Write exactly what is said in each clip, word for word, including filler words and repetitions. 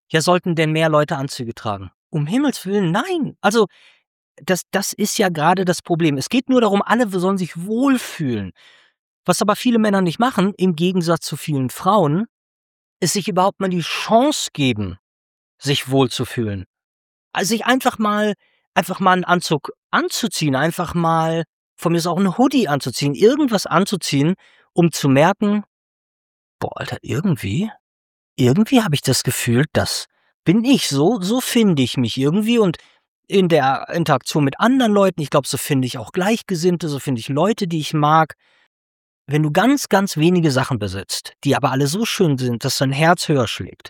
ja, sollten denn mehr Leute Anzüge tragen? Um Himmels Willen, nein. Also, das das ist ja gerade das Problem. Es geht nur darum, alle sollen sich wohlfühlen. Was aber viele Männer nicht machen, im Gegensatz zu vielen Frauen, ist sich überhaupt mal die Chance geben, sich wohlzufühlen. Also, sich einfach mal einfach mal 'n Anzug anzuziehen, einfach mal von mir aus auch 'n Hoodie anzuziehen, irgendwas anzuziehen, um zu merken: „Boah, Alter, irgendwie irgendwie habe ich das Gefühl, das bin ich. So so finde ich mich irgendwie und in der Interaktion mit anderen Leuten, ich glaube, so finde ich auch Gleichgesinnte, so finde ich Leute, die ich mag.“ Wenn du ganz, ganz wenige Sachen besitzt, die aber alle so schön sind, dass dein Herz höher schlägt,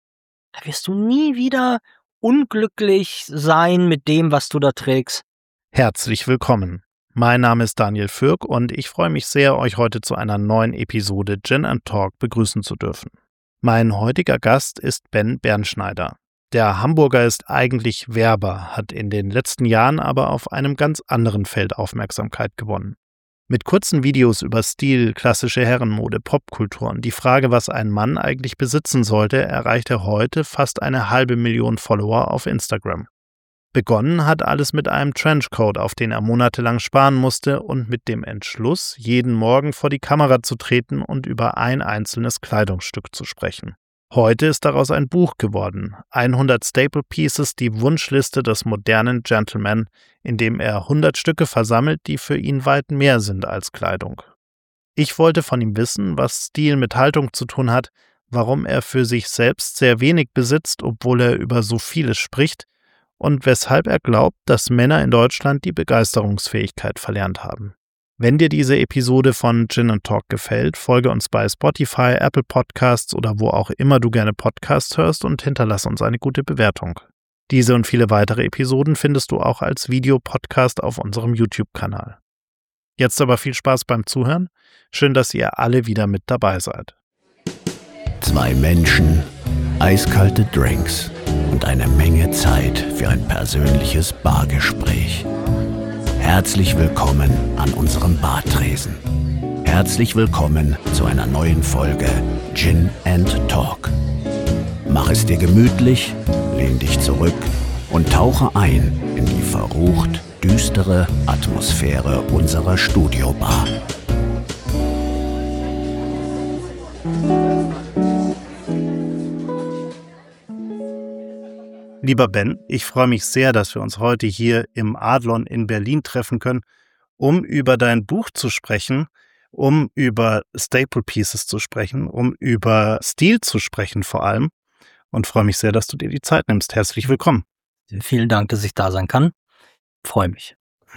da wirst du nie wieder unglücklich sein mit dem, was du da trägst. Herzlich willkommen. Mein Name ist Daniel Fürk und ich freue mich sehr, euch heute zu einer neuen Episode Gin and Talk begrüßen zu dürfen. Mein heutiger Gast ist Ben Bernschneider. Der Hamburger ist eigentlich Werber, hat in den letzten Jahren aber auf einem ganz anderen Feld Aufmerksamkeit gewonnen. Mit kurzen Videos über Stil, klassische Herrenmode, Popkultur und die Frage, was ein Mann eigentlich besitzen sollte, erreicht er heute fast eine halbe Million Follower auf Instagram. Begonnen hat alles mit einem Trenchcoat, auf den er monatelang sparen musste und mit dem Entschluss, jeden Morgen vor die Kamera zu treten und über ein einzelnes Kleidungsstück zu sprechen. Heute ist daraus ein Buch geworden, hundert Staple Pieces, die Wunschliste des modernen Gentleman, in dem er hundert Stücke versammelt, die für ihn weit mehr sind als Kleidung. Ich wollte von ihm wissen, was Stil mit Haltung zu tun hat, warum er für sich selbst sehr wenig besitzt, obwohl er über so vieles spricht, und weshalb er glaubt, dass Männer in Deutschland die Begeisterungsfähigkeit verlernt haben. Wenn dir diese Episode von Gin and Talk gefällt, folge uns bei Spotify, Apple Podcasts oder wo auch immer du gerne Podcasts hörst und hinterlass uns eine gute Bewertung. Diese und viele weitere Episoden findest du auch als Videopodcast auf unserem YouTube-Kanal. Jetzt aber viel Spaß beim Zuhören. Schön, dass ihr alle wieder mit dabei seid. Zwei Menschen, eiskalte Drinks und eine Menge Zeit für ein persönliches Bargespräch. Herzlich willkommen an unserem Bartresen. Herzlich willkommen zu einer neuen Folge Gin and Talk. Mach es dir gemütlich, lehn dich zurück und tauche ein in die verrucht düstere Atmosphäre unserer Studiobar. Lieber Ben, ich freue mich sehr, dass wir uns heute hier im Adlon in Berlin treffen können, um über dein Buch zu sprechen, um über Staple Pieces zu sprechen, um über Stil zu sprechen vor allem. Und freue mich sehr, dass du dir die Zeit nimmst. Herzlich willkommen. Vielen Dank, dass ich da sein kann. Freue mich.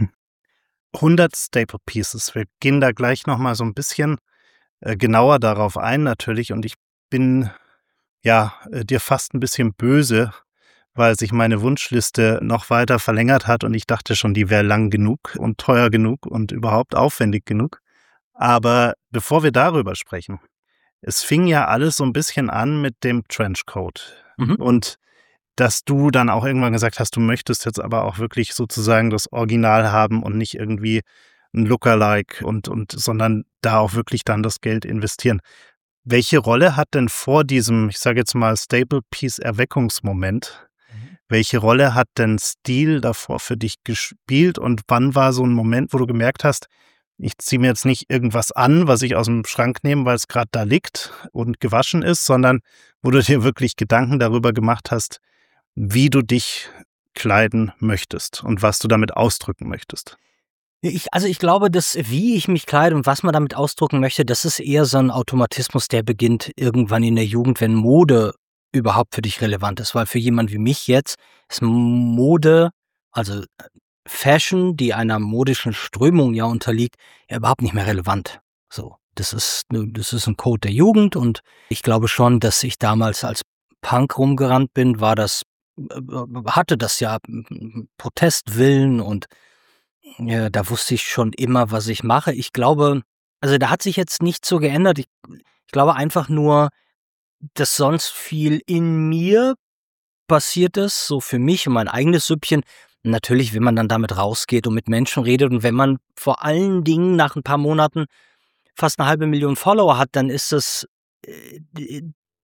hundert Staple Pieces. Wir gehen da gleich nochmal so ein bisschen äh, genauer darauf ein natürlich. Und ich bin ja äh, dir fast ein bisschen böse, weil sich meine Wunschliste noch weiter verlängert hat und ich dachte schon, die wäre lang genug und teuer genug und überhaupt aufwendig genug. Aber bevor wir darüber sprechen, es fing ja alles so ein bisschen an mit dem Trenchcoat. Mhm. Und dass du dann auch irgendwann gesagt hast, du möchtest jetzt aber auch wirklich sozusagen das Original haben und nicht irgendwie ein Lookalike und, und, sondern da auch wirklich dann das Geld investieren. Welche Rolle hat denn vor diesem, ich sage jetzt mal, Staple Piece Erweckungsmoment, welche Rolle hat denn Stil davor für dich gespielt und wann war so ein Moment, wo du gemerkt hast, ich ziehe mir jetzt nicht irgendwas an, was ich aus dem Schrank nehme, weil es gerade da liegt und gewaschen ist, sondern wo du dir wirklich Gedanken darüber gemacht hast, wie du dich kleiden möchtest und was du damit ausdrücken möchtest? Ich, also ich glaube, dass wie ich mich kleide und was man damit ausdrücken möchte, das ist eher so ein Automatismus, der beginnt irgendwann in der Jugend, wenn Mode überhaupt für dich relevant ist. Weil für jemanden wie mich jetzt ist Mode, also Fashion, die einer modischen Strömung ja unterliegt, ja überhaupt nicht mehr relevant. So, das ist, das ist ein Code der Jugend und ich glaube schon, dass ich damals als Punk rumgerannt bin, war das, hatte das ja Protestwillen und ja, da wusste ich schon immer, was ich mache. Ich glaube, also da hat sich jetzt nichts so geändert. Ich, ich glaube einfach nur, dass sonst viel in mir passiert ist, so für mich und mein eigenes Süppchen. Natürlich, wenn man dann damit rausgeht und mit Menschen redet und wenn man vor allen Dingen nach ein paar Monaten fast eine halbe Million Follower hat, dann ist das, äh,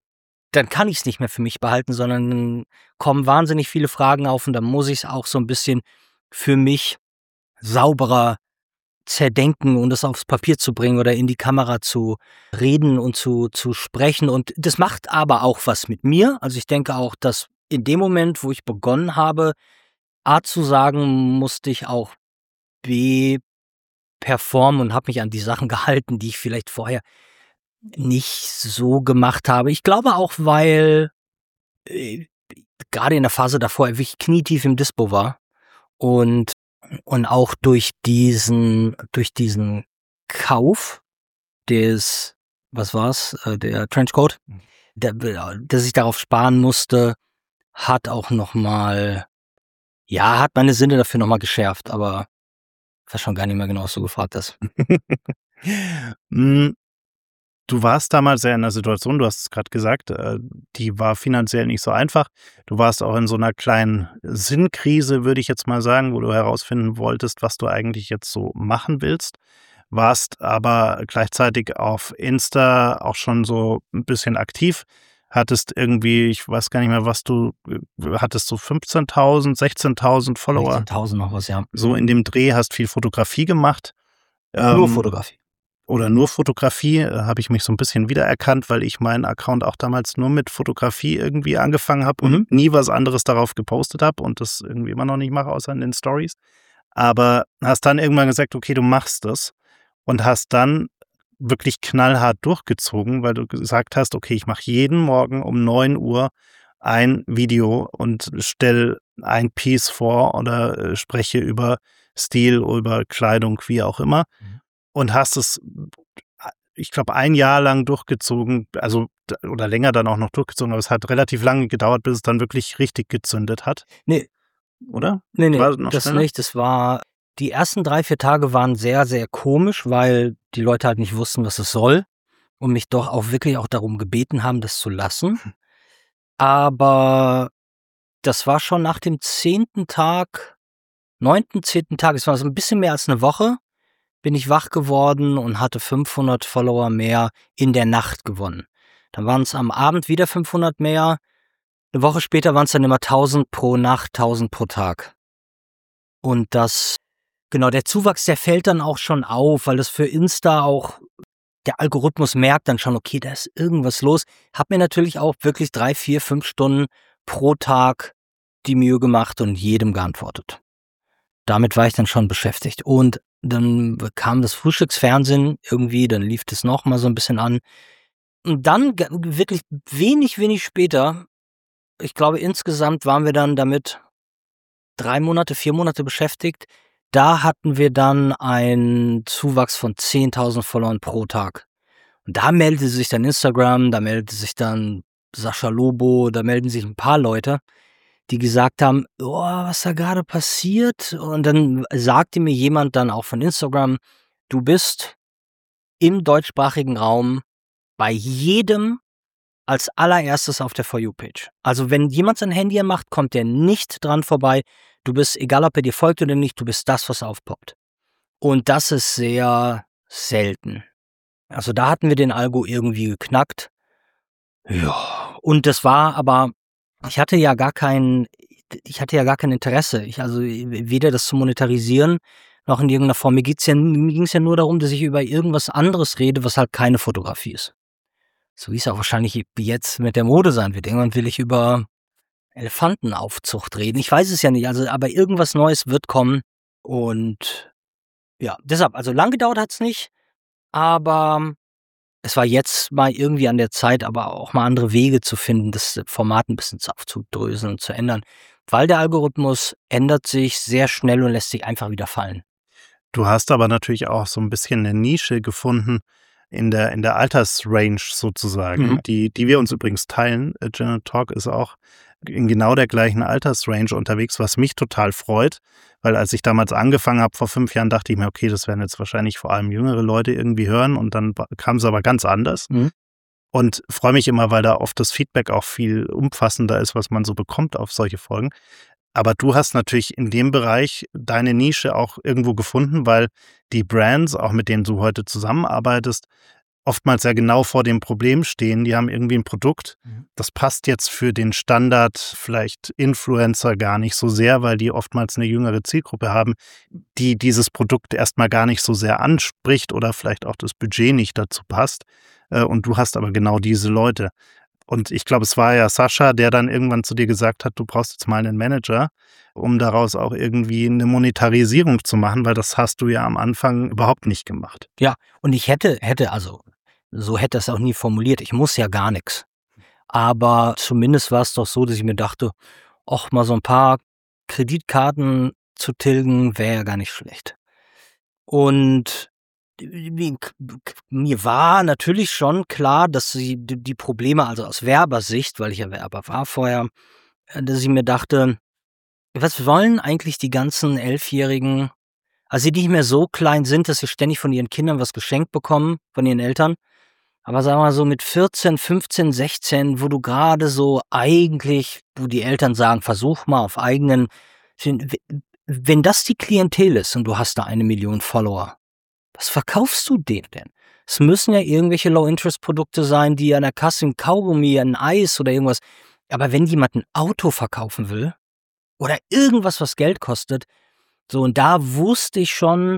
dann kann ich es nicht mehr für mich behalten, sondern dann kommen wahnsinnig viele Fragen auf und dann muss ich es auch so ein bisschen für mich sauberer zerdenken und es aufs Papier zu bringen oder in die Kamera zu reden und zu zu sprechen. Und das macht aber auch was mit mir. Also, ich denke auch, dass in dem Moment, wo ich begonnen habe, A zu sagen, musste ich auch B performen und habe mich an die Sachen gehalten, die ich vielleicht vorher nicht so gemacht habe. Ich glaube auch, weil, äh, grade in der Phase davor wirklich knietief im Dispo war und und auch durch diesen durch diesen Kauf des was war's, äh, der Trenchcoat, der dass ich darauf sparen musste, hat auch noch mal ja, hat meine Sinne dafür noch mal geschärft, aber ich weiß schon gar nicht mehr genau, was du gefragt hast. Hm, du warst damals ja in 'ner Situation, du hast es grad gesagt, äh, die war finanziell nicht so einfach. Du warst auch in so 'ner kleinen Sinnkrise, würde ich jetzt mal sagen, wo du herausfinden wolltest, was du eigentlich jetzt so machen willst. Warst aber gleichzeitig auf Insta auch schon so 'n bisschen aktiv. Hattest irgendwie, ich weiß gar nicht mehr, was du äh, hattest so fünfzehntausend, sechzehntausend Follower, sechzehntausend noch was, ja. so in dem Dreh, hast viel Fotografie gemacht. Nur Ähm, Fotografie. oder nur Fotografie, äh, habe ich mich so 'n bisschen wiedererkannt, weil ich meinen Account auch damals nur mit Fotografie irgendwie angefangen habe und Mhm. nie was anderes darauf gepostet habe und das irgendwie immer noch nicht mache, außer in den Stories. Aber hast dann irgendwann gesagt: „Okay, du machst das." Und hast dann wirklich knallhart durchgezogen, weil du gesagt hast: „Okay, ich mache jeden Morgen um neun Uhr ein Video und stelle ein Piece vor oder, äh, spreche über Stil, über Kleidung, wie auch immer." Mhm. Und hast es, ich glaube, ein Jahr lang durchgezogen, also d oder länger dann auch noch durchgezogen, aber es hat relativ lange gedauert, bis es dann wirklich richtig gezündet hat, Ne, oder? ne, ne, War das noch das schneller? nicht. Das war die ersten drei, vier Tage waren sehr, sehr komisch, weil die Leute halt nicht wussten, was es soll und mich doch auch wirklich auch darum gebeten haben, das zu lassen. Aber das war schon nach dem zehnten Tag, neunten, zehnten Tag, es war so 'n bisschen mehr als 'ne Woche, bin ich wach geworden und hatte fünfhundert Follower mehr in der Nacht gewonnen. Dann waren's am Abend wieder fünfhundert mehr. 'Ne Woche später waren's dann immer tausend pro Nacht, tausend pro Tag. Und das genau, der Zuwachs, der fällt dann auch schon auf, weil das für Insta auch der Algorithmus merkt dann schon: „Okay, da ist irgendwas los." Habe mir natürlich auch wirklich drei, vier, fünf Stunden pro Tag die Mühe gemacht und jedem geantwortet. Damit war ich dann schon beschäftigt. Und dann kam das Frühstücksfernsehen irgendwie, dann lief das noch mal so 'n bisschen an. Und dann g wirklich wenig, wenig später, ich glaube, insgesamt waren wir dann damit drei Monate, vier Monate beschäftigt. Da hatten wir dann einen Zuwachs von zehntausend Followern pro Tag. Und da meldete sich dann Instagram, da meldete sich dann Sascha Lobo, da melden sich 'n paar Leute, die gesagt haben: „Oh, was da grade passiert?" Und dann sagte mir jemand dann auch von Instagram: „Du bist im deutschsprachigen Raum bei jedem als Allererstes auf der For You-Page. Also, wenn jemand sein Handy anmacht, kommt der nicht dran vorbei. Du bist, egal ob er dir folgt oder nicht, du bist das, was aufpoppt." Und das ist sehr selten. Also, da hatten wir den Algo irgendwie geknackt. Ja, und das war aber ich hatte ja gar kein ich hatte ja gar kein Interesse. Ich also, weder das zu monetarisieren noch in irgendeiner Form. Mir geht's ja mir ging's ja nur darum, dass ich über irgendwas anderes rede, was halt keine Fotografie ist. So wie's auch wahrscheinlich jetzt mit der Mode sein wird. Irgendwann will ich über Elefantenaufzucht reden. Ich weiß es ja nicht, also aber irgendwas Neues wird kommen und ja, deshalb, also lang gedauert hat's nicht, aber es war jetzt mal irgendwie an der Zeit, aber auch mal andere Wege zu finden, das Format 'n bisschen zu aufzudröseln und zu ändern, weil der Algorithmus ändert sich sehr schnell und lässt sich einfach wieder fallen. Du hast aber natürlich auch so 'n bisschen 'ne Nische gefunden in der in der Altersrange sozusagen, Mhm. die die wir uns übrigens teilen. Äh, Gin and Talk ist auch in genau der gleichen Altersrange unterwegs, was mich total freut, weil als ich damals angefangen habe vor fünf Jahren, dachte ich mir: „Okay, das werden jetzt wahrscheinlich vor allem jüngere Leute irgendwie hören." Und dann ba kam's aber ganz anders. Mhm. Und freue mich immer, weil da oft das Feedback auch viel umfassender ist, was man so bekommt auf solche Folgen. Aber du hast natürlich in dem Bereich deine Nische auch irgendwo gefunden, weil die Brands, auch mit denen du heute zusammenarbeitest, oftmals ja genau vor dem Problem stehen. Die haben irgendwie ein Produkt, mhm. das passt jetzt für den Standard vielleicht Influencer gar nicht so sehr, weil die oftmals eine jüngere Zielgruppe haben, die dieses Produkt erstmal gar nicht so sehr anspricht oder vielleicht auch das Budget nicht dazu passt. Und du hast aber genau diese Leute. Und ich glaube, es war ja Sascha, der dann irgendwann zu dir gesagt hat, du brauchst jetzt mal einen Manager, um daraus auch irgendwie eine Monetarisierung zu machen, weil das hast du ja am Anfang überhaupt nicht gemacht. Ja, und ich hätte, hätte, also so hätte es auch nie formuliert, ich muss ja gar nichts. Aber zumindest war es doch so, dass ich mir dachte, ach, mal so ein paar Kreditkarten zu tilgen, wäre ja gar nicht schlecht. Und mir war natürlich schon klar, dass sie die Probleme, also aus Werbersicht, weil ich ja Werber war vorher, dass ich mir dachte, was wollen eigentlich die ganzen Elfjährigen, also die nicht mehr so klein sind, dass sie ständig von ihren Kindern was geschenkt bekommen, von ihren Eltern, aber sagen wir mal so mit vierzehn, fünfzehn, sechzehn, wo du gerade so eigentlich, wo die Eltern sagen, versuch mal auf eigenen, wenn das die Klientel ist und du hast da eine Million Follower, was verkaufst du denen denn? Es müssen ja irgendwelche Low-Interest-Produkte sein, die an der Kasse ein Kaugummi, ein Eis oder irgendwas, aber wenn jemand ein Auto verkaufen will oder irgendwas, was Geld kostet, so, und da wusste ich schon,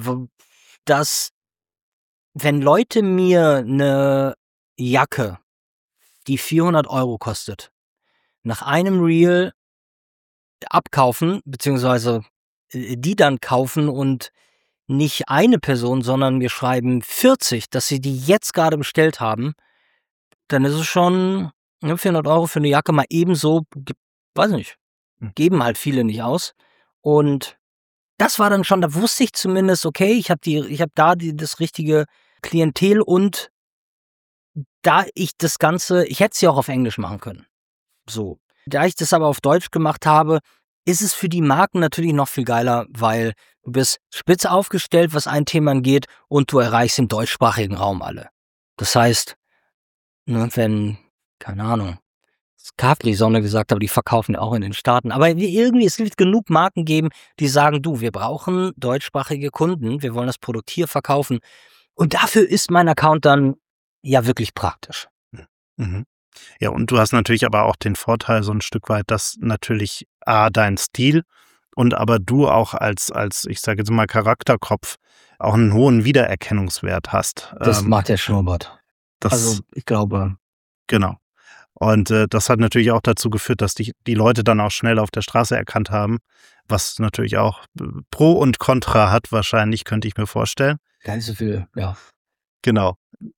dass wenn Leute mir eine Jacke, die vierhundert Euro kostet, nach einem Reel abkaufen, beziehungsweise die dann kaufen und nicht eine Person, sondern mir schreiben vierzig, dass sie die jetzt gerade bestellt haben, dann ist es schon vierhundert Euro für eine Jacke mal ebenso, weiß nicht, geben halt viele nicht aus. Und das war dann schon, da wusste ich zumindest, okay, ich habe die, ich habe da die, das richtige Klientel und da ich das Ganze, ich hätte es ja auch auf Englisch machen können. So. Da ich das aber auf Deutsch gemacht habe, ist es für die Marken natürlich noch viel geiler, weil du bist spitz aufgestellt, was ein Thema angeht, und du erreichst im deutschsprachigen Raum alle. Das heißt, ne, wenn, keine Ahnung, das Capri-Sonne gesagt habe, die verkaufen ja auch in den Staaten. Aber irgendwie, es wird genug Marken geben, die sagen, du, wir brauchen deutschsprachige Kunden, wir wollen das Produkt hier verkaufen. Und dafür ist mein Account dann ja wirklich praktisch. Mhm. Ja, und du hast natürlich aber auch den Vorteil so ein Stück weit, dass natürlich A, dein Stil und aber du auch als, als ich sage jetzt mal Charakterkopf auch einen hohen Wiedererkennungswert hast. Das ähm, macht der Schnurrbart. Das, also ich glaube. Genau. Und äh, das hat natürlich auch dazu geführt, dass die, die Leute dann auch schnell auf der Straße erkannt haben, was natürlich auch Pro und Contra hat, wahrscheinlich, könnte ich mir vorstellen. Gar nicht so viel, ja. Genau.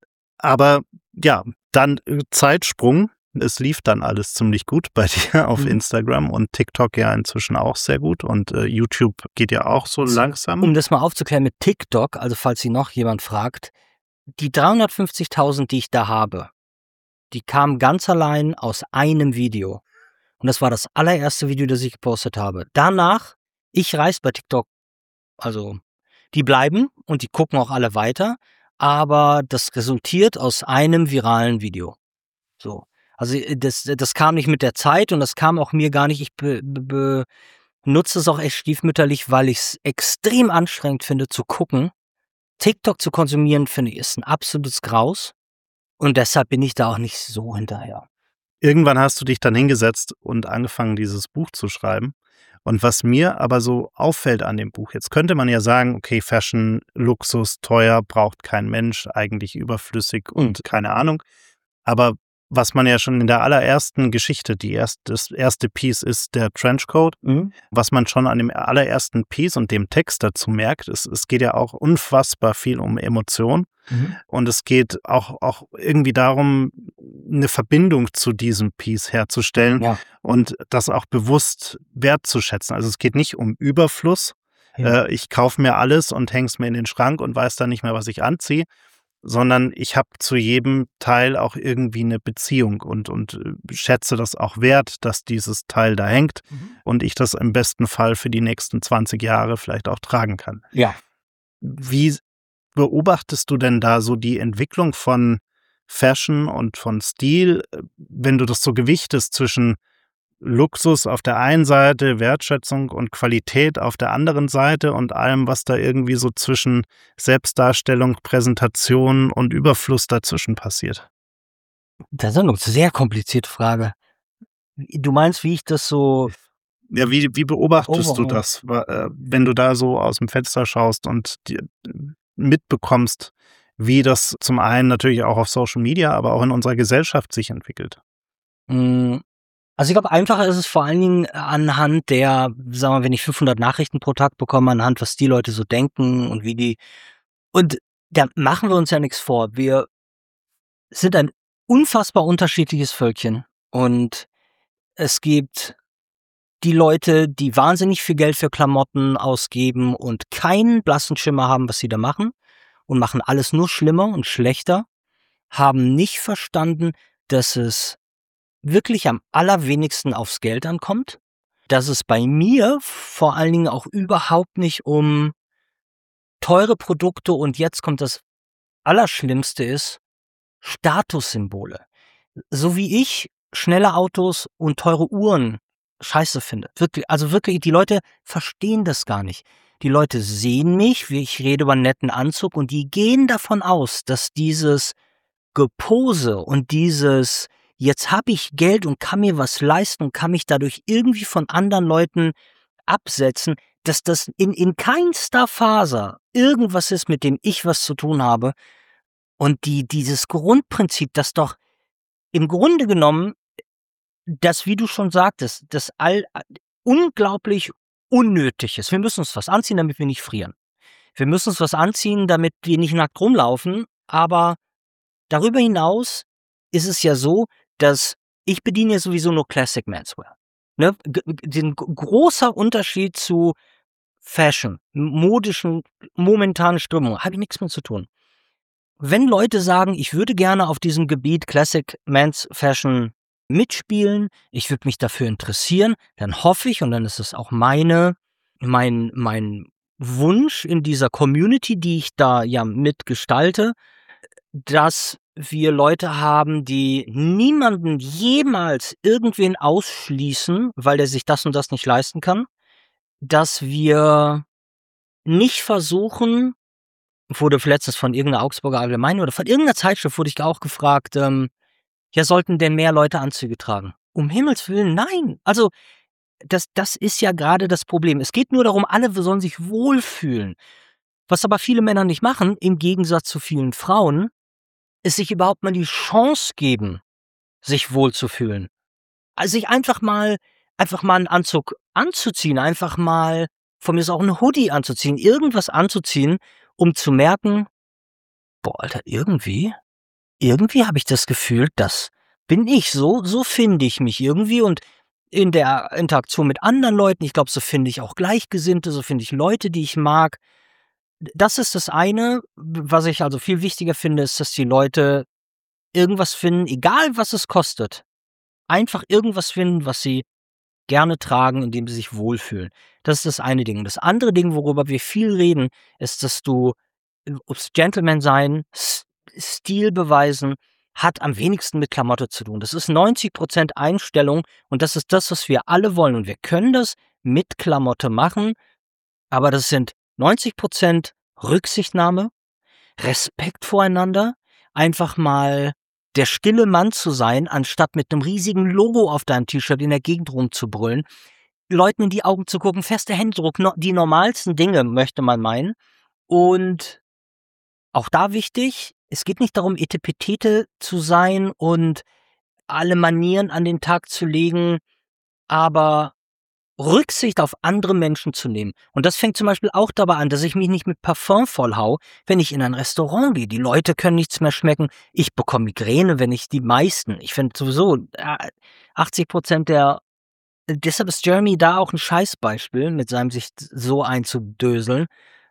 Aber ja, dann Zeitsprung. Es lief dann alles ziemlich gut bei dir auf mhm. Instagram und TikTok ja inzwischen auch sehr gut und äh, YouTube geht ja auch so also, langsam. Um das mal aufzuklären mit TikTok, also falls Sie noch jemand fragt, die dreihundertfünfzigtausend, die ich da habe, die kamen ganz allein aus einem Video. Und das war das allererste Video, das ich gepostet habe. Danach, ich reiß bei TikTok, also die bleiben und die gucken auch alle weiter, aber das resultiert aus einem viralen Video. So. Also das, das kam nicht mit der Zeit und das kam auch mir gar nicht. Ich be, be, benutze es auch echt stiefmütterlich, weil ich es extrem anstrengend finde zu gucken. TikTok zu konsumieren, finde ich, ist ein absolutes Graus. Und deshalb bin ich da auch nicht so hinterher. Irgendwann hast du dich dann hingesetzt und angefangen, dieses Buch zu schreiben. Und was mir aber so auffällt an dem Buch, jetzt könnte man ja sagen, okay, Fashion, Luxus, teuer, braucht kein Mensch, eigentlich überflüssig und mhm. keine Ahnung. Aber was man ja schon in der allerersten Geschichte, die erst, das erste Piece ist der Trenchcoat, mhm. was man schon an dem allerersten Piece und dem Text dazu merkt, ist, es geht ja auch unfassbar viel um Emotion mhm. und es geht auch, auch irgendwie darum, eine Verbindung zu diesem Piece herzustellen ja. und das auch bewusst wertzuschätzen. Also es geht nicht um Überfluss, ja. äh, ich kaufe mir alles und hänge es mir in den Schrank und weiß dann nicht mehr, was ich anziehe, sondern ich habe zu jedem Teil auch irgendwie eine Beziehung und, und schätze das auch wert, dass dieses Teil da hängt mhm. und ich das im besten Fall für die nächsten zwanzig Jahre vielleicht auch tragen kann. Ja. Wie beobachtest du denn da so die Entwicklung von Fashion und von Stil, wenn du das so gewichtest zwischen Luxus auf der einen Seite, Wertschätzung und Qualität auf der anderen Seite und allem, was da irgendwie so zwischen Selbstdarstellung, Präsentation und Überfluss dazwischen passiert? Das ist eine sehr komplizierte Frage. Du meinst, wie ich das so Ja, wie, wie beobachtest du overall? das, wa- äh, wenn du da so aus dem Fenster schaust und dir mitbekommst, wie das zum einen natürlich auch auf Social Media, aber auch in unserer Gesellschaft sich entwickelt? Hm, also, ich glaube, einfacher ist es vor allen Dingen anhand der, sagen wir, wenn ich fünfhundert Nachrichten pro Tag bekomme, anhand, was die Leute so denken und wie die und da machen wir uns ja nichts vor. Wir sind ein unfassbar unterschiedliches Völkchen und es gibt die Leute, die wahnsinnig viel Geld für Klamotten ausgeben und keinen blassen Schimmer haben, was sie da machen und machen alles nur schlimmer und schlechter, haben nicht verstanden, dass es wirklich am allerwenigsten aufs Geld ankommt, dass es bei mir vor allen Dingen auch überhaupt nicht um teure Produkte und jetzt kommt das Allerschlimmste ist, Statussymbole. So wie ich schnelle Autos und teure Uhren scheiße finde. Wirklich, also wirklich, die Leute verstehen das gar nicht. Die Leute sehen mich, wie ich rede über einen netten Anzug und die gehen davon aus, dass dieses Gepose und dieses „Jetzt habe ich Geld und kann mir was leisten und kann mich dadurch irgendwie von anderen Leuten absetzen“, dass das in in keinster Faser irgendwas ist, mit dem ich was zu tun habe. Und die dieses Grundprinzip, das doch im Grunde genommen das, wie du schon sagtest, das all a unglaublich unnötig ist. Wir müssen uns was anziehen, damit wir nicht frieren. Wir müssen uns was anziehen, damit wir nicht nackt rumlaufen, aber darüber hinaus ist es ja so, dass ich bediene ja sowieso nur Classic Menswear, ne? G g den g großer Unterschied zu Fashion, m modischen momentanen Strömungen, habe ich nix mit zu tun. Wenn Leute sagen: „Ich würde gerne auf diesem Gebiet Classic Men's Fashion mitspielen, ich würde mich dafür interessieren“, dann hoffe ich und dann ist es auch meine mein mein Wunsch in dieser Community, die ich da ja mitgestalte, dass wir Leute haben, die niemanden jemals irgendwen ausschließen, weil der sich das und das nicht leisten kann. Dass wir nicht versuchen wurde letztens von irgend 'ner Augsburger Allgemeinen oder von irgend 'ner Zeitschrift wurde ich auch gefragt, ähm: „Ja, sollten denn mehr Leute Anzüge tragen?“ Um Himmels Willen, nein! Also, das das ist ja grade das Problem. Es geht nur darum, alle sollen sich wohlfühlen. Was aber viele Männer nicht machen, im Gegensatz zu vielen Frauen, ist sich überhaupt mal die Chance geben, sich wohlzufühlen. Also, sich einfach mal einfach mal 'n Anzug anzuziehen, einfach mal von mir aus auch 'n Hoodie anzuziehen, irgendwas anzuziehen, um zu merken: „Boah, Alter, irgendwie irgendwie habe ich das Gefühl, das bin ich. So so finde ich mich irgendwie und in der Interaktion mit anderen Leuten, ich glaube, so finde ich auch Gleichgesinnte, so finde ich Leute, die ich mag.“ D das ist das eine. W was ich also viel wichtiger finde, ist, dass die Leute irgendwas finden, egal was es kostet. Einfach irgendwas finden, was sie gerne tragen, in dem sie sich wohlfühlen. Das ist das eine Ding. Das andere Ding, worüber wir viel reden, ist, dass du äh, ob's Gentleman sein, S Stil beweisen, hat am wenigsten mit Klamotte zu tun. Das ist neunzig Prozent Einstellung und das ist das, was wir alle wollen und wir können das mit Klamotte machen, aber das sind neunzig Prozent Rücksichtnahme, Respekt voreinander, einfach mal der stille Mann zu sein, anstatt mit 'nem riesigen Logo auf deinem T-Shirt in der Gegend rumzubrüllen, Leuten in die Augen zu gucken, fester Händedruck, no die normalsten Dinge, möchte man meinen. Und auch da wichtig, es geht nicht darum, Etepetete zu sein und alle Manieren an den Tag zu legen, aber Rücksicht auf andere Menschen zu nehmen. Und das fängt zum Beispiel auch dabei an, dass ich mich nicht mit Parfum vollhaue, wenn ich in ein Restaurant gehe. Die Leute können nichts mehr schmecken. Ich bekomme Migräne, wenn ich die meisten ich finde sowieso, äh, achtzig Prozent der deshalb ist Jeremy da auch 'n Scheißbeispiel mit seinem sich s so einzudöseln.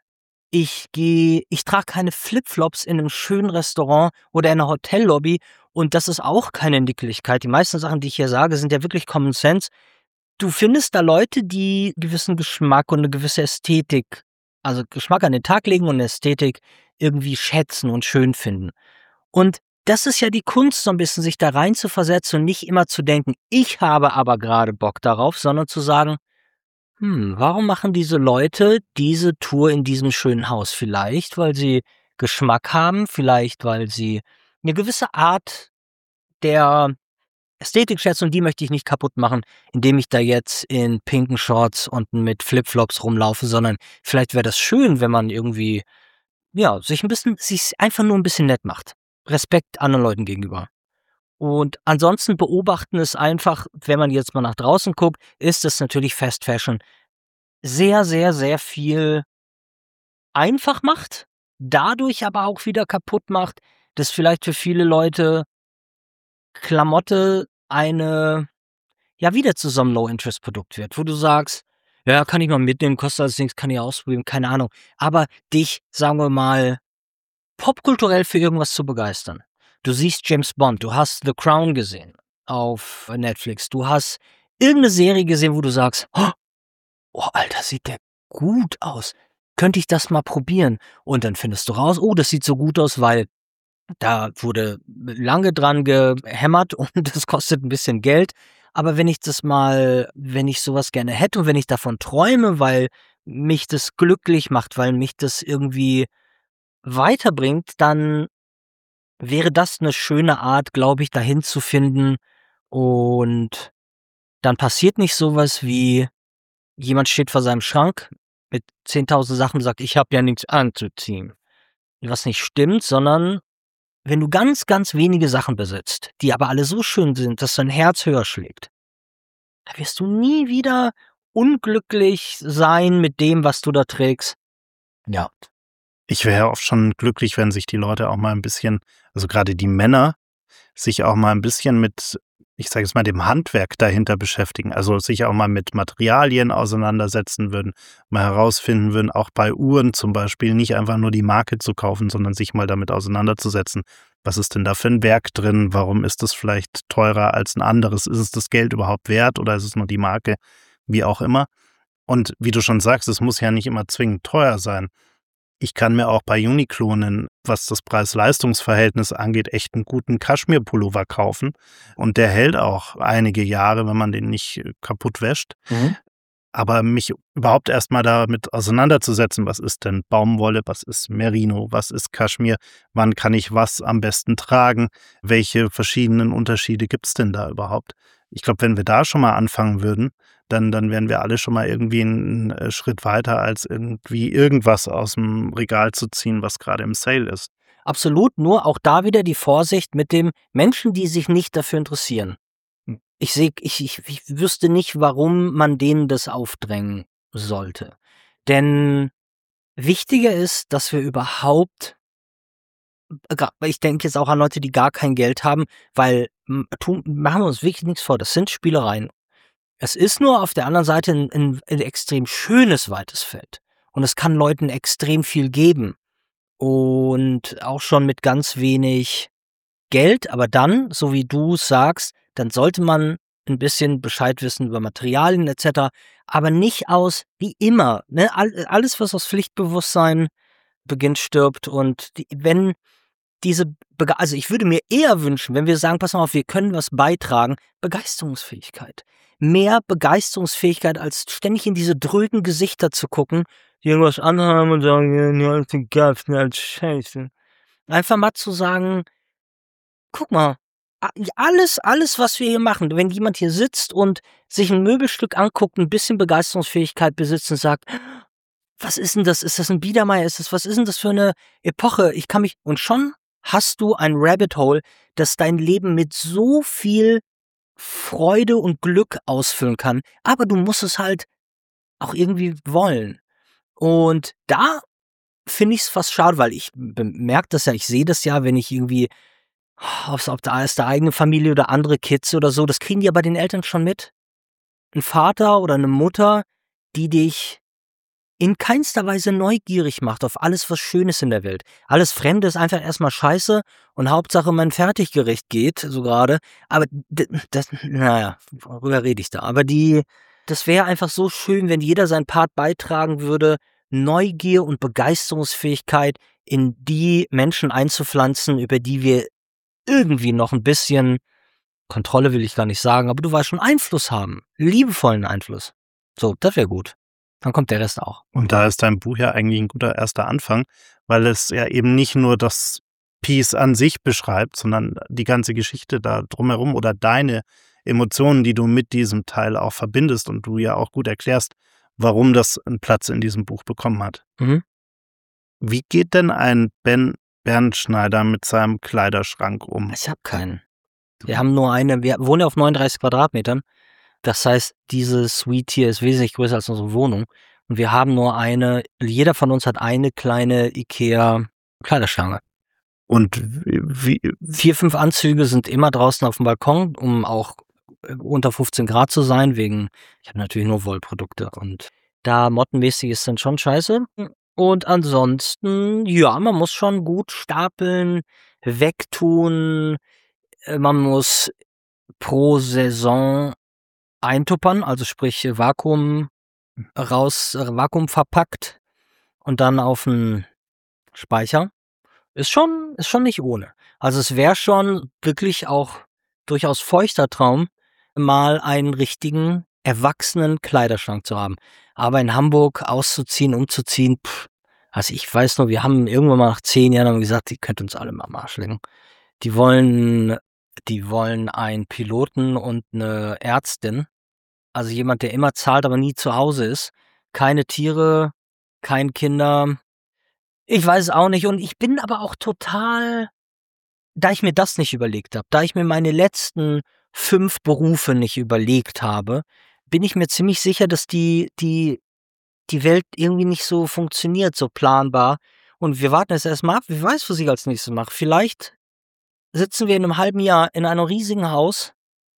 Ich gehe ich trage keine Flipflops in 'nem schönen Restaurant oder in 'ner Hotellobby und das ist auch keine Nicklichkeit. Die meisten Sachen, die ich hier sage, sind ja wirklich Common Sense. Du findest da Leute, die gewissen Geschmack und 'ne gewisse Ästhetik also Geschmack an den Tag legen und Ästhetik irgendwie schätzen und schön finden. Und das ist ja die Kunst, so ein bisschen sich da rein zu versetzen und nicht immer zu denken, ich habe aber gerade Bock darauf, sondern zu sagen, hm, warum machen diese Leute diese Tour in diesem schönen Haus? Vielleicht, weil sie Geschmack haben, vielleicht, weil sie eine gewisse Art der Ästhetik schätzen und die möchte ich nicht kaputt machen, indem ich da jetzt in pinken Shorts und mit Flipflops rumlaufe, sondern vielleicht wäre das schön, wenn man irgendwie, ja, sich ein bisschen sich einfach nur ein bisschen nett macht. Respekt anderen Leuten gegenüber. Und ansonsten beobachten ist einfach, wenn man jetzt mal nach draußen guckt, ist es natürlich Fast Fashion sehr, sehr, sehr viel einfach macht, dadurch aber auch wieder kaputt macht, dass vielleicht für viele Leute Klamotte eine ja, wieder zu so 'nem Low-Interest-Produkt wird, wo du sagst: „Ja, kann ich mal mitnehmen, kostet alles nix, kann ich ausprobieren“, keine Ahnung. Aber dich, sagen wir mal, popkulturell für irgendwas zu begeistern. Du siehst James Bond, du hast The Crown gesehen auf Netflix, du hast irgend 'ne Serie gesehen, wo du sagst: „Oh, oh, Alter, sieht der gut aus. Könnte ich das mal probieren?“ Und dann findest du raus: „Oh, das sieht so gut aus, weil da wurde lange dran gehämmert und das kostet 'n bisschen Geld. Aber wenn ich das mal wenn ich so was gerne hätte und wenn ich davon träume, weil mich das glücklich macht, weil mich das irgendwie weiterbringt, dann wäre das 'ne schöne Art, glaube ich, dahin zu finden. Und dann passiert nicht so was wie, jemand steht vor seinem Schrank mit zehntausend Sachen und sagt: „Ich habe ja nix anzuziehen.“ Was nicht stimmt, sondern wenn du ganz, ganz wenige Sachen besitzt, die aber alle so schön sind, dass dein Herz höher schlägt, da wirst du nie wieder unglücklich sein mit dem, was du da trägst. Ja. Ich wäre ja oft schon glücklich, wenn sich die Leute auch mal ein bisschen, also gerade die Männer, sich auch mal ein bisschen mit, ich sage jetzt mal, dem Handwerk dahinter beschäftigen. Also sich auch mal mit Materialien auseinandersetzen würden, mal herausfinden würden, auch bei Uhren zum Beispiel, nicht einfach nur die Marke zu kaufen, sondern sich mal damit auseinanderzusetzen. Was ist denn da für ein Werk drin? Warum ist das vielleicht teurer als ein anderes? Ist es das Geld überhaupt wert oder ist es nur die Marke? Wie auch immer. Und wie du schon sagst, es muss ja nicht immer zwingend teuer sein. Ich kann mir auch bei Uniqlo 'nen, was das Preis-Leistungs-Verhältnis angeht, echt einen guten Kaschmir-Pullover kaufen. Und der hält auch einige Jahre, wenn man den nicht äh, kaputt wäscht. Mhm. Aber mich überhaupt erst mal damit auseinanderzusetzen, was ist denn Baumwolle, was ist Merino, was ist Kaschmir, wann kann ich was am besten tragen, welche verschiedenen Unterschiede gibt's denn da überhaupt? Ich glaube, wenn wir da schon mal anfangen würden, dann dann wären wir alle schon mal irgendwie einen äh, Schritt weiter, als irgendwie irgendwas aus dem Regal zu ziehen, was gerade im Sale ist. Absolut, nur auch da wieder die Vorsicht mit dem Menschen, die sich nicht dafür interessieren. Hm. Ich sehe ich ich ich wüsste nicht, warum man denen das aufdrängen sollte. Denn wichtiger ist, dass wir überhaupt äh, gra ich denke jetzt auch an Leute, die gar kein Geld haben, weil, hm, tun machen wir uns wirklich nix vor, das sind Spielereien. Es ist nur auf der anderen Seite 'n 'n 'n extrem schönes, weites Feld. Und es kann Leuten extrem viel geben und auch schon mit ganz wenig Geld, aber dann, so wie du sagst, dann sollte man 'n bisschen Bescheid wissen über Materialien et cetera, aber nicht aus wie immer, ne, all alles, was aus Pflichtbewusstsein beginnt, stirbt und die wenn diese Bege also, ich würde mir eher wünschen, wenn wir sagen: „Pass mal auf, wir können was beitragen“, Begeisterungsfähigkeit. Mehr Begeisterungsfähigkeit, als ständig in diese drögen Gesichter zu gucken, die irgendwas anhaben und sagen: „Ja, ja, ist egal, ist mir alles scheiße.“ Einfach mal zu sagen: „Guck mal, a alles alles, was wir hier machen“, wenn jemand hier sitzt und sich 'n Möbelstück anguckt, 'n bisschen Begeisterungsfähigkeit besitzt und sagt: „Was ist 'n das? Ist das 'n Biedermeier? Ist das was ist 'n das für 'ne Epoche? Ich kann mich“ und schon hast du ein Rabbit Hole, das dein Leben mit so viel Freude und Glück ausfüllen kann, aber du musst es halt auch irgendwie wollen. Und da finde ich's fast schade, weil ich bemerke das ja, ich sehe das ja, wenn ich irgendwie ob's ob da ist der eigene Familie oder andere Kids oder so, das kriegen die ja bei den Eltern schon mit. 'N Vater oder 'ne Mutter, die dich in keinster Weise neugierig macht auf alles, was schön ist in der Welt. Alles Fremde ist einfach erst mal scheiße und Hauptsache mein Fertiggericht geht so grade. Aber d das na ja, worüber rede ich da? Aber die das wäre einfach so schön, wenn jeder seinen Part beitragen würde, Neugier und Begeisterungsfähigkeit in die Menschen einzupflanzen, über die wir irgendwie noch ein bisschen Kontrolle will ich gar nicht sagen, aber du weißt schon, Einfluss haben, liebevollen Einfluss. So, das wäre gut. Dann kommt der Rest auch. Und da ist dein Buch ja eigentlich ein guter erster Anfang, weil es ja eben nicht nur das Piece an sich beschreibt, sondern die ganze Geschichte da drumherum oder deine Emotionen, die du mit diesem Teil auch verbindest und du ja auch gut erklärst, warum das einen Platz in diesem Buch bekommen hat. Mhm. Wie geht denn ein Ben Bernschneider mit seinem Kleiderschrank um? Ich habe keinen. Wir haben nur eine, wir wohnen ja auf neununddreißig Quadratmetern. Das heißt, diese Suite hier ist wesentlich größer als unsere Wohnung. Und wir haben nur eine, jeder von uns hat eine kleine Ikea-Kleiderstange. Und wie, Vier, fünf Anzüge sind immer draußen auf dem Balkon, um auch unter fünfzehn Grad zu sein, wegen, ich habe natürlich nur Wollprodukte und da mottenmäßig ist dann schon scheiße. Und ansonsten, ja, man muss schon gut stapeln, wegtun, man muss pro Saison eintuppern, also sprich Vakuum raus, äh, Vakuum verpackt und dann auf den Speicher. Ist schon, ist schon nicht ohne. Also es wäre schon wirklich auch durchaus feuchter Traum, mal einen richtigen, erwachsenen Kleiderschrank zu haben. Aber in Hamburg auszuziehen, umzuziehen, pff, also ich weiß nur, wir haben irgendwann mal nach zehn Jahren haben wir gesagt, die könnt uns alle mal am Arsch legen. Die wollen, die wollen einen Piloten und eine Ärztin. Also jemand, der immer zahlt, aber nie zu Hause ist. Keine Tiere, kein Kinder. Ich weiß es auch nicht. Und ich bin aber auch total, da ich mir das nicht überlegt habe, da ich mir meine letzten fünf Berufe nicht überlegt habe, bin ich mir ziemlich sicher, dass die, die, die Welt irgendwie nicht so funktioniert, so planbar. Und wir warten jetzt erstmal ab. Wer weiß, was ich als nächstes mache. Vielleicht sitzen wir in einem halben Jahr in einem riesigen Haus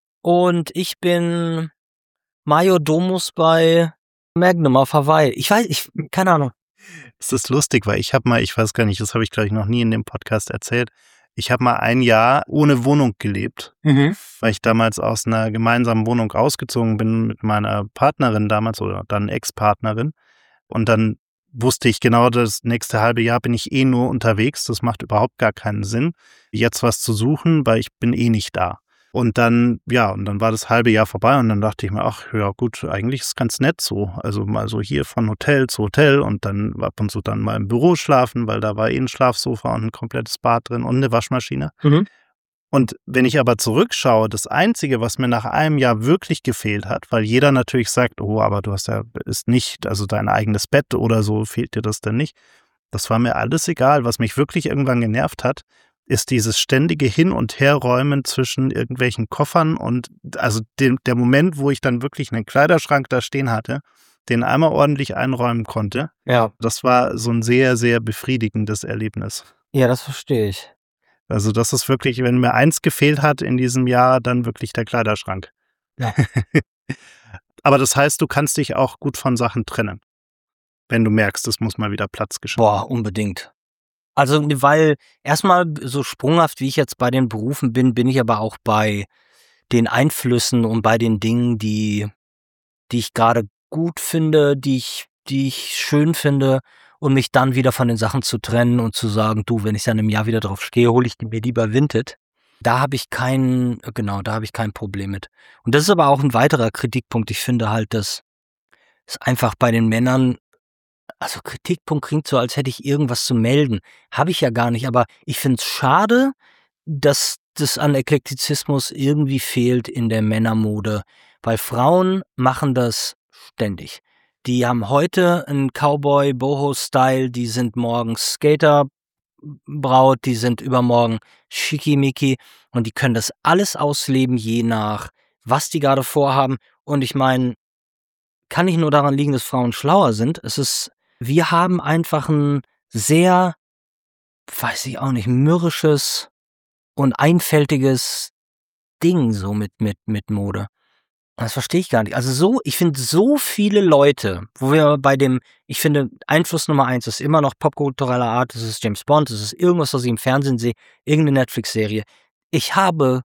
und ich bin Major Domus bei Magnum auf Hawaii. Ich weiß, ich, keine Ahnung. Es ist lustig, weil ich habe mal, ich weiß gar nicht, das habe ich glaube ich noch nie in dem Podcast erzählt, ich habe mal ein Jahr ohne Wohnung gelebt, Mhm. weil ich damals aus einer gemeinsamen Wohnung ausgezogen bin mit meiner Partnerin damals oder dann Ex-Partnerin und dann wusste ich genau, das nächste halbe Jahr bin ich eh nur unterwegs, das macht überhaupt gar keinen Sinn, jetzt was zu suchen, weil ich bin eh nicht da. Und dann, ja, und dann war das halbe Jahr vorbei und dann dachte ich mir, ach ja gut, eigentlich ist es ganz nett so. Also mal so hier von Hotel zu Hotel und dann ab und zu dann mal im Büro schlafen, weil da war eh ein Schlafsofa und ein komplettes Bad drin und eine Waschmaschine. Mhm. Und wenn ich aber zurückschaue, das Einzige, was mir nach einem Jahr wirklich gefehlt hat, weil jeder natürlich sagt, oh, aber du hast ja, ist nicht, also dein eigenes Bett oder so, fehlt dir das denn nicht? Das war mir alles egal. Was mich wirklich irgendwann genervt hat, ist dieses ständige Hin- und Herräumen zwischen irgendwelchen Koffern und also dem, der Moment, wo ich dann wirklich einen Kleiderschrank da stehen hatte, den einmal ordentlich einräumen konnte, Ja. das war so ein sehr, sehr befriedigendes Erlebnis. Ja, das verstehe ich. Also das ist wirklich, wenn mir eins gefehlt hat in diesem Jahr, dann wirklich der Kleiderschrank. Ja. Aber das heißt, du kannst dich auch gut von Sachen trennen, wenn du merkst, es muss mal wieder Platz geschaffen. Boah, unbedingt. Also, weil erstmal so sprunghaft, wie ich jetzt bei den Berufen bin, bin ich aber auch bei den Einflüssen und bei den Dingen, die, die ich gerade gut finde, die ich, die ich schön finde und mich dann wieder von den Sachen zu trennen und zu sagen, du, wenn ich dann im Jahr wieder drauf stehe, hole ich die mir lieber Vinted. Da habe ich kein, genau, da habe ich kein Problem mit. Und das ist aber auch ein weiterer Kritikpunkt. Ich finde halt, dass es einfach bei den Männern, also Kritikpunkt klingt so, als hätte ich irgendwas zu melden. Habe ich ja gar nicht, aber ich finde es schade, dass das an Eklektizismus irgendwie fehlt in der Männermode, weil Frauen machen das ständig. Die haben heute einen Cowboy-Boho-Style, die sind morgens Skater-Braut, die sind übermorgen Schickimicki und die können das alles ausleben, je nach, was die gerade vorhaben. Und ich meine, kann nicht nur daran liegen, dass Frauen schlauer sind. Es ist, wir haben einfach ein sehr, weiß ich auch nicht, mürrisches und einfältiges Ding so mit, mit, mit Mode. Das verstehe ich gar nicht. Also so, ich finde so viele Leute, wo wir bei dem, ich finde, Einfluss Nummer eins ist immer noch popkultureller Art, das ist James Bond, das ist irgendwas, was ich im Fernsehen sehe, irgendeine Netflix-Serie. Ich habe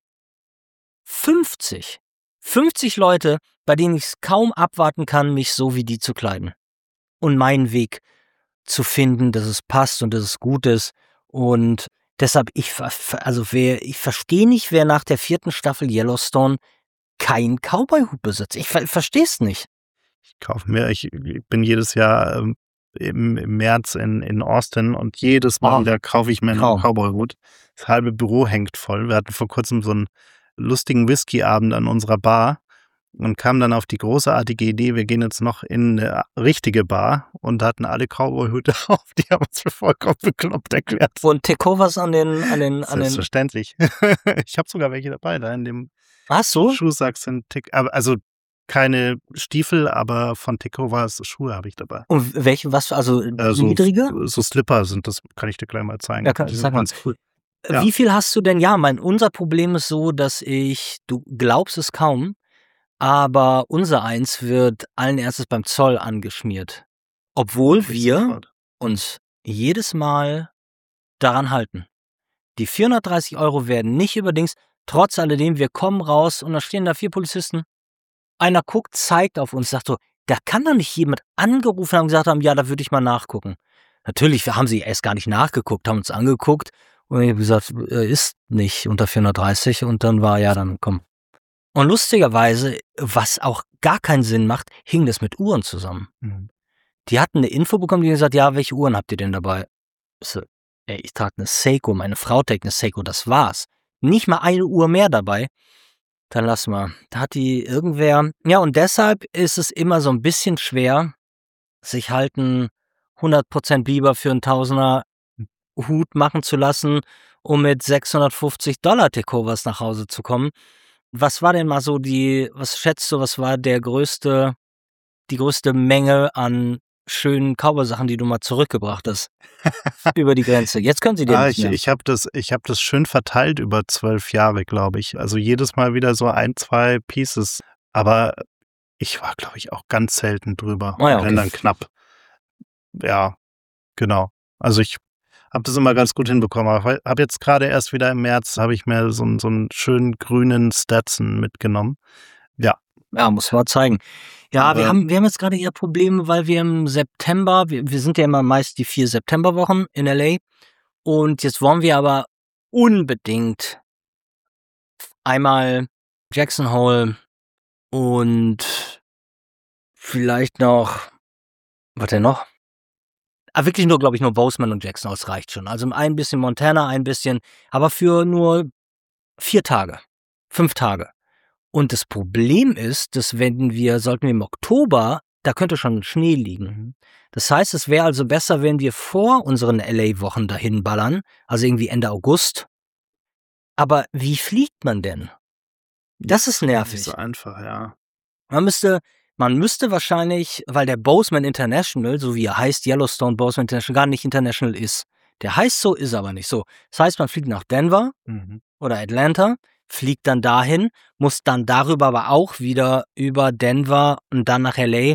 fünfzig, fünfzig Leute, bei denen ich es kaum abwarten kann, mich so wie die zu kleiden. Und meinen Weg zu finden, dass es passt und dass es gut ist. Und Deshalb, ich, ver- ver- also wer, ich verstehe nicht, wer nach der vierten Staffel Yellowstone keinen Cowboy-Hut besitzt. Ich ver verstehe es nicht. Ich kaufe mir, ich, ich bin jedes Jahr ähm, im, im März in, in Austin und jedes Mal Oh, wieder kaufe ich mir einen Traum. Cowboy-Hut. Das halbe Büro hängt voll. Wir hatten vor kurzem so einen lustigen Whisky-Abend an unserer Bar und kamen dann auf die großartige Idee, wir gehen jetzt noch in eine richtige Bar und hatten alle Cowboy-Hüte auf. Die haben uns für vollkommen bekloppt erklärt. Und Tecovas an den, an den, an den. Selbstverständlich. Ich habe sogar welche dabei, da in dem Hast du? Schuhsack sind Tick, aber also keine Stiefel, aber von Tecovas Schuhe habe ich dabei. Und welche, was, also Äh, so, niedrige? so Slipper sind das, kann ich dir gleich mal zeigen. Ja, kann, Die sind sag mal. ganz cool. Ja. Wie viel hast du denn? Ja, mein, unser Problem ist so, dass ich, du glaubst es kaum, aber unser Eins wird allen Ernstes beim Zoll angeschmiert. Obwohl Ich wir sofort. uns jedes Mal daran halten. Die vierhundertdreißig Euro werden nicht überdings, trotz alledem, wir kommen raus und da stehen da vier Polizisten. Einer guckt, zeigt auf uns, sagt so, da kann doch nicht jemand angerufen haben und gesagt haben, ja, da würde ich mal nachgucken. Natürlich, wir haben sie erst gar nicht nachgeguckt, haben uns angeguckt und ich habe gesagt, äh, ist nicht unter vierhundertdreißig und dann war, ja, dann komm. Und lustigerweise, was auch gar keinen Sinn macht, hing das mit Uhren zusammen. Mhm. Die hatten eine Info bekommen, die gesagt, ja, welche Uhren habt ihr denn dabei? Ich so, ey, ich trage eine Seiko, meine Frau trägt eine Seiko, das war's. Nicht mal eine Uhr mehr dabei. Dann lass mal. Da hat die irgendwer. Ja, und deshalb ist es immer so ein bisschen schwer, sich halt einen hundert Prozent lieber für einen Tausender Hut machen zu lassen, um mit sechshundertfünfzig Dollar Tecovas nach Hause zu kommen. Was war denn mal so die, was schätzt du, was war der größte, die größte Menge an schönen Cowboy-Sachen, die du mal zurückgebracht hast? Über die Grenze. Jetzt können sie dir Ah, nicht ich mehr. ich habe das, ich hab das schön verteilt über zwölf Jahre, glaube ich. Also jedes Mal wieder so ein, zwei Pieces. Aber ich war, glaube ich, auch ganz selten drüber. Ah ja, Und wenn okay. dann knapp. Ja, genau. Also ich habe das immer ganz gut hinbekommen. Aber habe jetzt gerade erst wieder im März, habe ich mir so, einen- so einen schönen grünen Stetson mitgenommen. Ja. Ja, muss man zeigen. Ja, wir Aber- haben, wir haben jetzt gerade eher Probleme, weil wir im September, wir, wir sind ja immer meist die vier Septemberwochen in L A und jetzt wollen wir aber unbedingt einmal Jackson Hole und vielleicht noch, was denn noch? Ah, wirklich nur, glaube ich, nur Bozeman und Jackson Hole, das reicht schon. Also ein bisschen Montana, ein bisschen, aber für nur vier Tage, fünf Tage. Und das Problem ist, dass wenn wir, sollten wir im Oktober, da könnte schon Schnee liegen. Das heißt, es wäre also besser, wenn wir vor unseren L A-Wochen dahin ballern, also irgendwie Ende August. Aber wie fliegt man denn? Das ist Nicht nervig. so einfach, ja. Man müsste, man müsste wahrscheinlich, weil der Bozeman International, so wie er heißt, Yellowstone Bozeman International, gar nicht international ist. Der heißt so, ist aber nicht so. Das heißt, man fliegt nach Denver Mhm. oder Atlanta, fliegt dann dahin, muss dann darüber aber auch wieder über Denver und dann nach L A.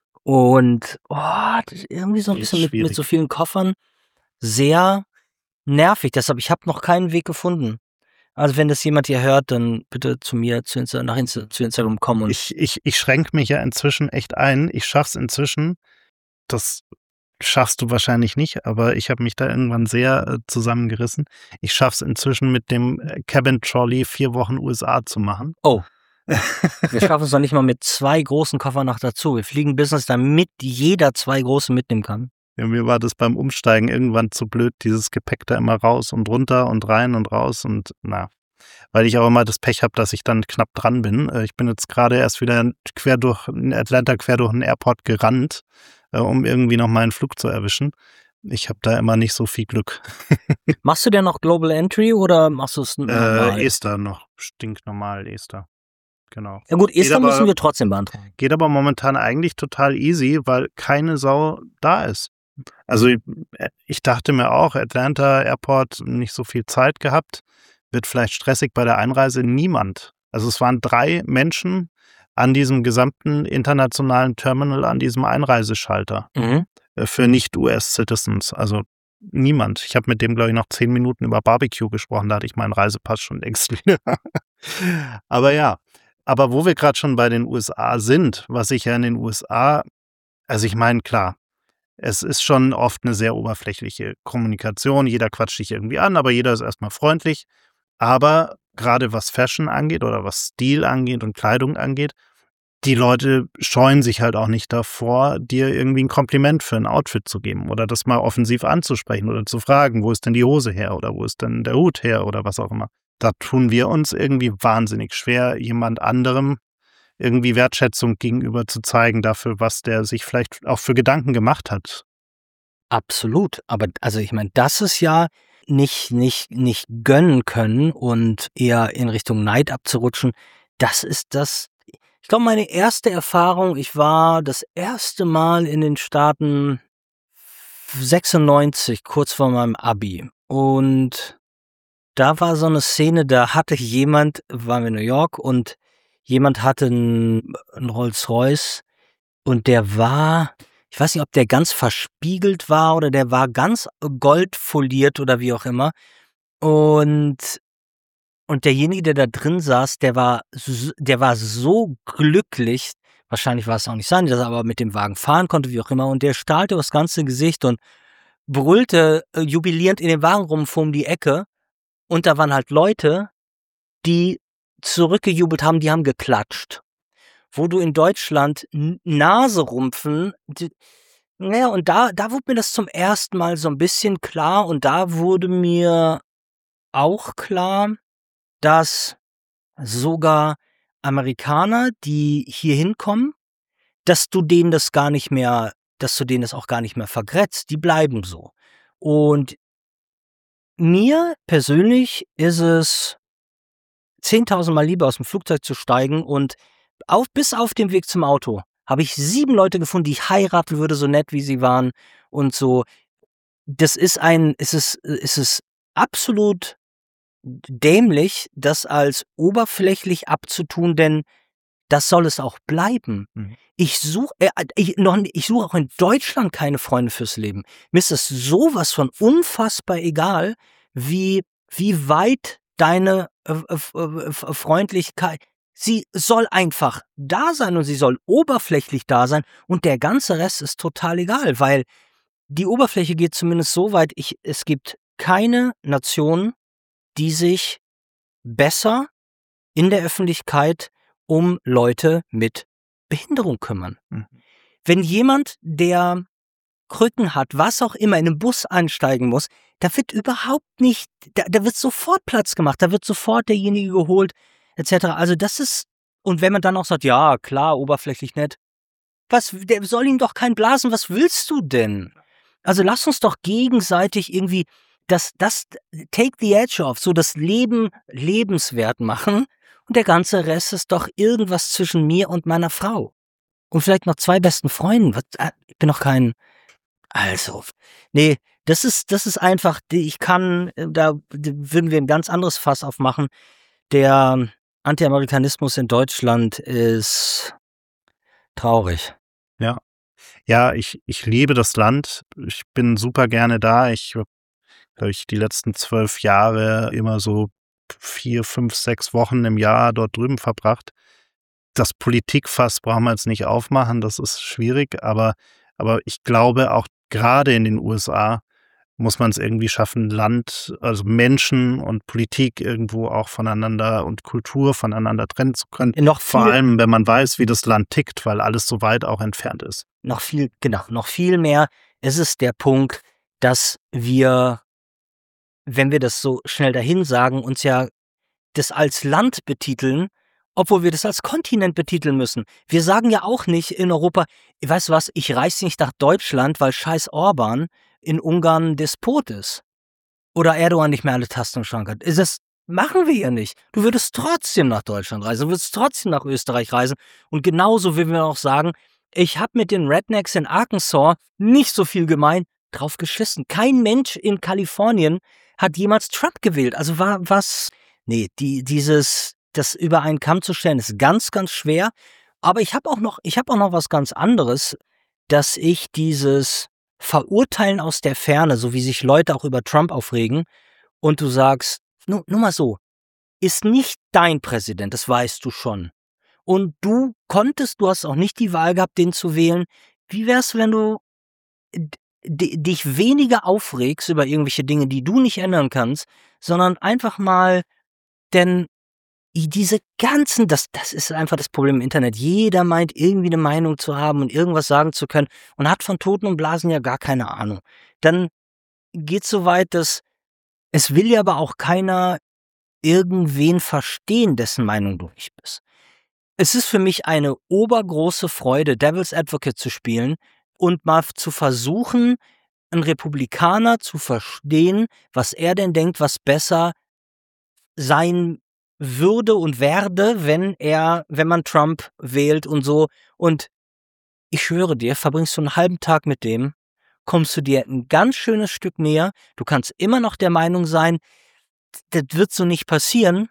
Und oh, das ist irgendwie so ein Ist bisschen mit, mit schwierig. so vielen Koffern sehr nervig. Deshalb, ich habe noch keinen Weg gefunden. Also wenn das jemand hier hört, dann bitte zu mir zu Insta, nach Insta, zu Instagram kommen. Und Ich, ich, ich schränke mich ja inzwischen echt ein. Ich schaff's inzwischen. Das schaffst du wahrscheinlich nicht, aber ich habe mich da irgendwann sehr äh, zusammengerissen. Ich schaff's inzwischen mit dem äh, Cabin Trolley vier Wochen U S A zu machen. oh, wir schaffen es noch nicht mal mit zwei großen Koffern noch dazu. Wir fliegen Business, damit jeder zwei große mitnehmen kann. Ja, mir war das beim Umsteigen irgendwann zu blöd, dieses Gepäck da immer raus und runter und rein und raus und na, weil ich auch immer das Pech habe, dass ich dann knapp dran bin. Äh, Ich bin jetzt gerade erst wieder quer durch in Atlanta, quer durch den Airport gerannt, äh, um irgendwie noch meinen Flug zu erwischen. Ich habe da immer nicht so viel Glück. Machst du denn noch Global Entry oder machst du es normal? Äh, Ester noch, stinknormal Ester. Genau. Ja gut, Esther aber- müssen wir trotzdem beantragen. Geht aber momentan eigentlich total easy, weil keine Sau da ist. Also ich, ich dachte mir auch, Atlanta Airport nicht so viel Zeit gehabt, wird vielleicht stressig bei der Einreise. Niemand. Also es waren drei Menschen an diesem gesamten internationalen Terminal, an diesem Einreiseschalter Mhm. äh, für Nicht-U S-Citizens. Also niemand. Ich habe mit dem, glaube ich, noch zehn Minuten über Barbecue gesprochen. Da hatte ich meinen Reisepass schon längst wieder. Aber ja, aber wo wir gerade schon bei den U S A sind, was ich ja in den U S A, also ich meine, klar, Es ist schon oft eine sehr oberflächliche Kommunikation. Jeder quatscht dich irgendwie an, aber jeder ist erstmal freundlich. Aber gerade was Fashion angeht oder was Stil angeht und Kleidung angeht, die Leute scheuen sich halt auch nicht davor, dir irgendwie ein Kompliment für ein Outfit zu geben oder das mal offensiv anzusprechen oder zu fragen, wo ist denn die Hose her oder wo ist denn der Hut her oder was auch immer. Da tun wir uns irgendwie wahnsinnig schwer, jemand anderem irgendwie Wertschätzung gegenüber zu zeigen dafür, was der sich vielleicht auch für Gedanken gemacht hat. Absolut. Aber also ich meine, das ist ja nicht, nicht, nicht gönnen können und eher in Richtung Neid abzurutschen. Das ist das. Ich glaube, meine erste Erfahrung, ich war das erste Mal in den Staaten sechsundneunzig, kurz vor meinem Abi. Und da war so eine Szene, da hatte jemand, waren wir in New York und jemand hatte einen, einen Rolls-Royce und der war, ich weiß nicht, ob der ganz verspiegelt war oder der war ganz goldfoliert oder wie auch immer. Und Und derjenige, der da drin saß, der war, s- der war so glücklich, wahrscheinlich war es auch nicht sein, dass er aber mit dem Wagen fahren konnte, wie auch immer, und der strahlte das ganze Gesicht und brüllte äh, jubilierend in dem Wagen rum vor um die Ecke. Und da waren halt Leute, die zurückgejubelt haben, die haben geklatscht. Wo du in Deutschland N- Naserumpfen, die, naja, und da, da wurde mir das zum ersten Mal so ein bisschen klar und da wurde mir auch klar, dass sogar Amerikaner, die hier hinkommen, dass du denen das gar nicht mehr, dass du denen das auch gar nicht mehr vergrätzt. Die bleiben so. Und mir persönlich ist es zehntausend Mal lieber aus dem Flugzeug zu steigen und auf, bis auf dem Weg zum Auto habe ich sieben Leute gefunden, die ich heiraten würde, so nett wie sie waren und so. Das ist ein, es ist, es ist absolut dämlich, das als oberflächlich abzutun, denn das soll es auch bleiben. Mhm. Ich suche äh, ich, noch, ich suche auch in Deutschland keine Freunde fürs Leben. Mir ist das sowas von unfassbar egal, wie, wie weit deine äh, äh, äh, Freundlichkeit, sie soll einfach da sein und sie soll oberflächlich da sein und der ganze Rest ist total egal, weil die Oberfläche geht zumindest so weit, ich, es gibt keine Nation, die sich besser in der Öffentlichkeit um Leute mit Behinderung kümmern. Mhm. Wenn jemand, der Krücken hat, was auch immer, in einen Bus einsteigen muss, da wird überhaupt nicht, da, da wird sofort Platz gemacht, da wird sofort derjenige geholt, et cetera. Also das ist, und wenn man dann auch sagt, ja, klar, oberflächlich nett, was, der soll ihm doch kein blasen, was willst du denn? Also lass uns doch gegenseitig irgendwie das, das, take the edge off, so das Leben lebenswert machen und der ganze Rest ist doch irgendwas zwischen mir und meiner Frau. Und vielleicht noch zwei besten Freunden. Was, ah, ich bin noch kein, also, nee, das ist, das ist einfach, die- ich kann, äh, da würden wir ein ganz anderes Fass aufmachen. Der Anti-Amerikanismus in Deutschland ist traurig. Ja. Ja, ich, ich liebe das Land. Ich bin super gerne da. Ich habe, glaube ich, die letzten zwölf Jahre immer so vier, fünf, sechs Wochen im Jahr dort drüben verbracht. Das Politikfass brauchen wir jetzt nicht aufmachen, das ist schwierig, aber, aber ich glaube, auch gerade in den U S A muss man es irgendwie schaffen, Land, also Menschen und Politik irgendwo auch voneinander und Kultur voneinander trennen zu können. Noch Vor viel, allem, wenn man weiß, wie das Land tickt, weil alles so weit auch entfernt ist. noch viel, genau, noch viel mehr. Es ist der Punkt, dass wir, wenn wir das so schnell dahin sagen, uns ja das als Land betiteln, obwohl wir das als Kontinent betiteln müssen. Wir sagen ja auch nicht in Europa, weißt du was, ich reise nicht nach Deutschland, weil scheiß Orban in Ungarn Despot ist. Oder Erdogan nicht mehr alle Tasten im Schrank hat. Das machen wir ja nicht. Du würdest trotzdem nach Deutschland reisen, du würdest trotzdem nach Österreich reisen. Und genauso würden wir auch sagen, ich habe mit den Rednecks in Arkansas nicht so viel gemein, drauf geschissen. Kein Mensch in Kalifornien hat jemals Trump gewählt. Also war was, nee, die, dieses, das über einen Kamm zu stellen, ist ganz, ganz schwer. Aber ich habe auch noch, ich habe auch noch was ganz anderes, dass ich dieses Verurteilen aus der Ferne, so wie sich Leute auch über Trump aufregen, und du sagst, nur, nur mal so, ist nicht dein Präsident, das weißt du schon. Und du konntest, du hast auch nicht die Wahl gehabt, den zu wählen. Wie wär's, wenn du d dich weniger aufregst über irgendwelche Dinge, die du nicht ändern kannst, sondern einfach mal denn i diese ganzen das das ist einfach das Problem im Internet. Jeder meint, irgendwie 'ne Meinung zu haben und irgendwas sagen zu können und hat von Toten und Blasen ja gar keine Ahnung. Dann geht's so weit, dass es will ja aber auch keiner irgendwen verstehen, dessen Meinung du nicht bist. Es ist für mich eine obergroße Freude, Devil's Advocate zu spielen und mal f zu versuchen, 'n Republikaner zu verstehen, was er denn denkt, was besser sein würde und werde, wenn er wenn man Trump wählt und so. Und ich schwöre dir, verbringst du 'n halben Tag mit dem, kommst du dir 'n ganz schönes Stück näher. Du kannst immer noch der Meinung sein, d das wird so nicht passieren,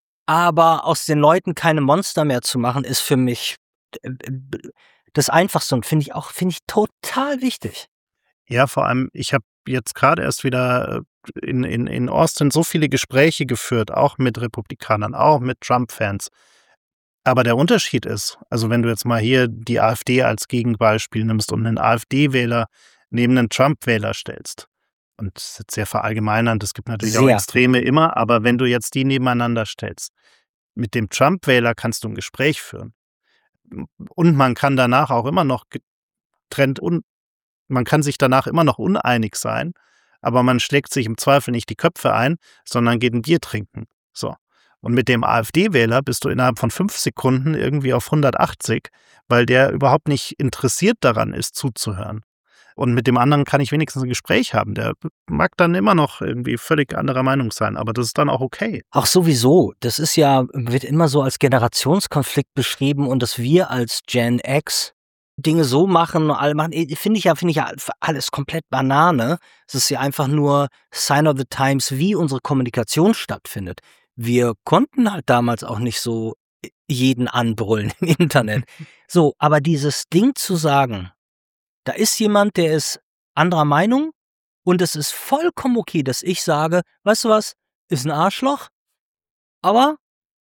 aber aus den Leuten keine Monster mehr zu machen, ist für mich d äh, b das Einfachste und finde ich auch finde ich total wichtig. Ja, vor allem, ich habe jetzt grade erst wieder, äh, in in in Austin so viele Gespräche geführt, auch mit Republikanern, auch mit Trump-Fans. Aber der Unterschied ist, also wenn du jetzt mal hier die AfD als Gegenbeispiel nimmst und 'nen AfD-Wähler neben 'nen Trump-Wähler stellst und das ist jetzt sehr verallgemeinernd, es gibt natürlich auch Sehr. Extreme immer, aber wenn du jetzt die nebeneinander stellst, mit dem Trump-Wähler kannst du 'n Gespräch führen. M und man kann danach auch immer noch getrennt un man kann sich danach immer noch uneinig sein, aber man schlägt sich im Zweifel nicht die Köpfe ein, sondern geht 'n Bier trinken, so. Und mit dem AfD-Wähler bist du innerhalb von fünf Sekunden irgendwie auf hundertachtzig, weil der überhaupt nicht interessiert daran ist, zuzuhören. Und mit dem anderen kann ich wenigstens 'n Gespräch haben. Der b mag dann immer noch irgendwie völlig anderer Meinung sein, aber das ist dann auch okay. Ach, sowieso. Das ist ja wird immer so als Generationskonflikt beschrieben und dass wir als Gen X Dinge so machen, alle machen äh, finde ich ja finde ich ja f alles komplett Banane. Es ist ja einfach nur Sign of the Times, wie unsere Kommunikation stattfindet. Wir konnten halt damals auch nicht so jeden anbrüllen im Internet. So, aber dieses Ding zu sagen, da ist jemand, der ist anderer Meinung und es ist vollkommen okay, dass ich sage: „Weißt du was? Ist 'n Arschloch, aber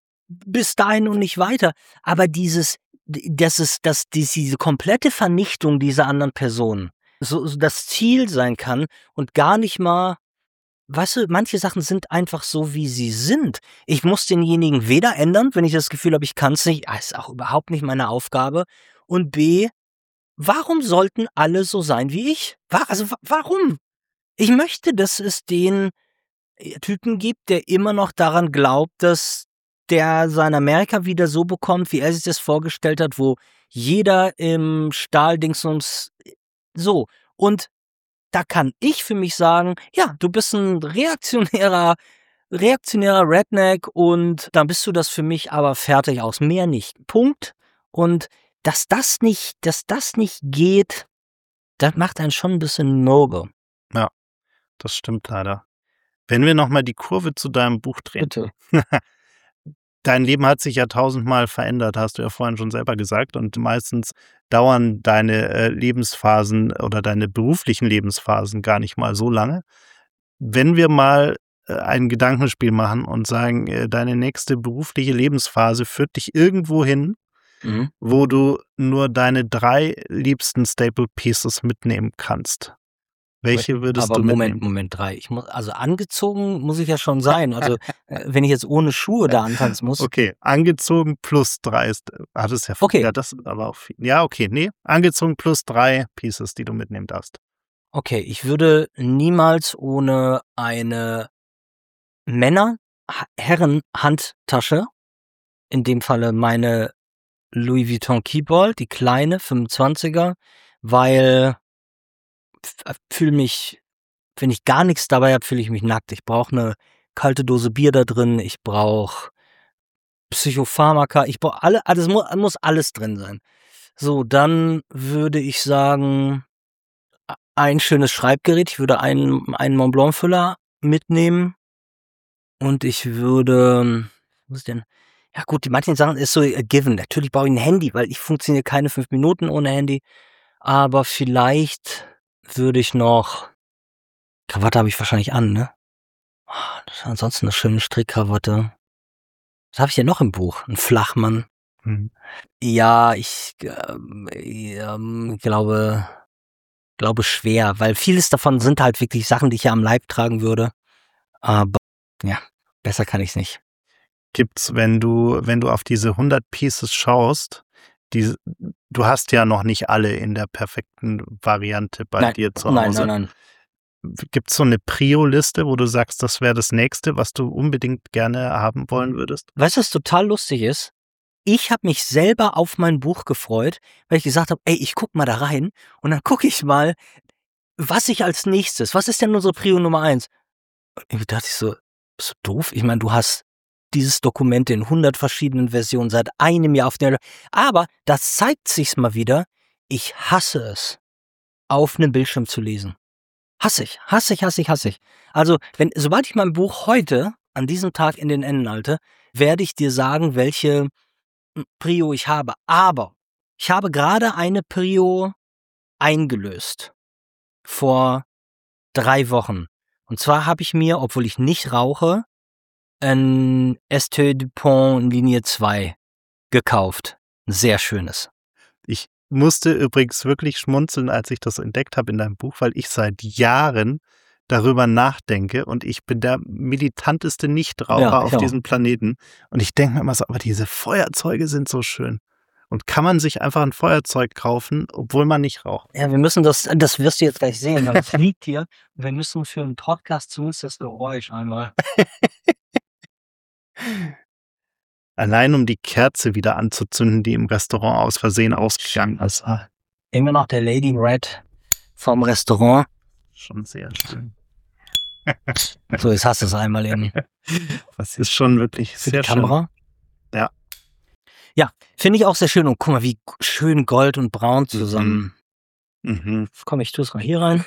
bis dahin und nicht weiter.“ Aber dieses d dass es dass dies diese komplette Vernichtung dieser anderen Person so so das Ziel sein kann und gar nicht mal weißt du, manche Sachen sind einfach so, wie sie sind. Ich muss denjenigen weder ändern, wenn ich das Gefühl habe, ich kann's nicht, ah, ist auch überhaupt nicht meine Aufgabe und B, warum sollten alle so sein wie ich? Wa also, wa warum? Ich möchte, dass es den, äh, Typen gibt, der immer noch daran glaubt, dass der sein Amerika wieder so bekommt, wie er sich das vorgestellt hat, wo jeder im Stahldingsbums so. Und da kann ich für mich sagen: „Ja, du bist 'n reaktionärer reaktionärer Redneck und dann bist du das für mich, aber fertig aus, mehr nicht. Punkt.“ Und dass das nicht dass das nicht geht, das macht einen schon 'n bisschen mürbe. Ja, das stimmt leider. Wenn wir noch mal die Kurve zu deinem Buch drehen. Bitte. Dein Leben hat sich ja tausendmal verändert, hast du ja vorhin schon selber gesagt und meistens dauern deine, äh, Lebensphasen oder deine beruflichen Lebensphasen gar nicht mal so lange. Wenn wir mal, äh, ein Gedankenspiel machen und sagen, äh, deine nächste berufliche Lebensphase führt dich irgendwo hin, Mhm. wo du nur deine drei liebsten Staple Pieces mitnehmen kannst. Welche würdest Aber du Moment, mitnehmen? Moment, drei. Ich muss also angezogen muss ich ja schon sein. Also, äh, wenn ich jetzt ohne Schuhe da antanzen muss. Okay, angezogen plus drei ist ah, das ist ja v Okay. ja, das aber auch viel. Ja, okay, ne, angezogen plus drei Pieces, die du mitnehmen darfst. Okay, ich würde niemals ohne eine Männer Ha Herren-Handtasche, in dem Falle meine Louis Vuitton Keepball, die kleine fünfundzwanziger, weil f äh, fühle mich wenn ich gar nix dabei habe, fühle ich mich nackt. Ich brauche 'ne kalte Dose Bier da drin, ich brauche Psychopharmaka, ich brauche alle also es mu muss alles drin sein. So, dann würde ich sagen, a ein schönes Schreibgerät. Ich würde einen einen Montblanc-Füller mitnehmen. Und ich würde was denn? Ja gut, die manchen Sachen ist so a given. Natürlich brauche ich 'n Handy, weil ich funktioniere keine fünf Minuten ohne Handy. Aber vielleicht würde ich noch Krawatte habe ich wahrscheinlich an, ne? Ah, ansonsten 'ne schöne Strickkrawatte. Was habe ich denn noch im Buch? 'N Flachmann. Mhm. Ja, ich, ähm, ähm, glaube glaube schwer, weil vieles davon sind halt wirklich Sachen, die ich ja am Leib tragen würde. Aber ja, besser kann ich es nicht. Gibt's, wenn du, wenn du auf diese hundert Pieces schaust, die, du hast ja noch nicht alle in der perfekten Variante bei Nein, dir zu nein, Hause. nein, nein. Gibt's so eine Prio-Liste, wo du sagst, das wäre das Nächste, was du unbedingt gerne haben wollen würdest? Weißt du, was total lustig ist? Ich habe mich selber auf mein Buch gefreut, weil ich gesagt habe, ey, ich guck mal da rein und dann gucke ich mal, was ich als nächstes, was ist denn unsere Prio Nummer eins? Und ich dachte ich so, bist du doof? Ich meine, du hast dieses Dokument in hundert verschiedenen Versionen seit einem Jahr auf der, aber das zeigt sich's mal wieder, ich hasse es, auf einem Bildschirm zu lesen. Hasse ich, hasse ich, hasse ich, hasse ich. Also, wenn, sobald ich mein Buch heute, an diesem Tag in den Händen halte, werde ich dir sagen, welche Prio ich habe. Aber ich habe gerade eine Prio eingelöst. Vor drei Wochen. Und zwar habe ich mir, obwohl ich nicht rauche, ein Estée Dupont Linie zwei gekauft. Ein sehr schönes. Ich musste übrigens wirklich schmunzeln, als ich das entdeckt habe in deinem Buch, weil ich seit Jahren darüber nachdenke und ich bin der militanteste Nichtraucher Ja, auf ich auch. diesem Planeten. Und ich denke mir immer so, aber diese Feuerzeuge sind so schön. Und kann man sich einfach ein Feuerzeug kaufen, obwohl man nicht raucht? Ja, wir müssen das, das wirst du jetzt gleich sehen, weil es liegt hier. Und wir müssen für einen Podcast zumindest das Geräusch einmal. Allein um die Kerze wieder anzuzünden, die im Restaurant aus Versehen ausgegangen ist. Immer noch der Lady Red vom Restaurant. Schon sehr schön. So, jetzt hast du es einmal eben. Das ist schon wirklich Für sehr die Kamera. Schön. Ja. Ja, finde ich auch sehr schön. Und guck mal, wie schön Gold und Braun zusammen. Mhm. Komm, ich tue es mal hier rein.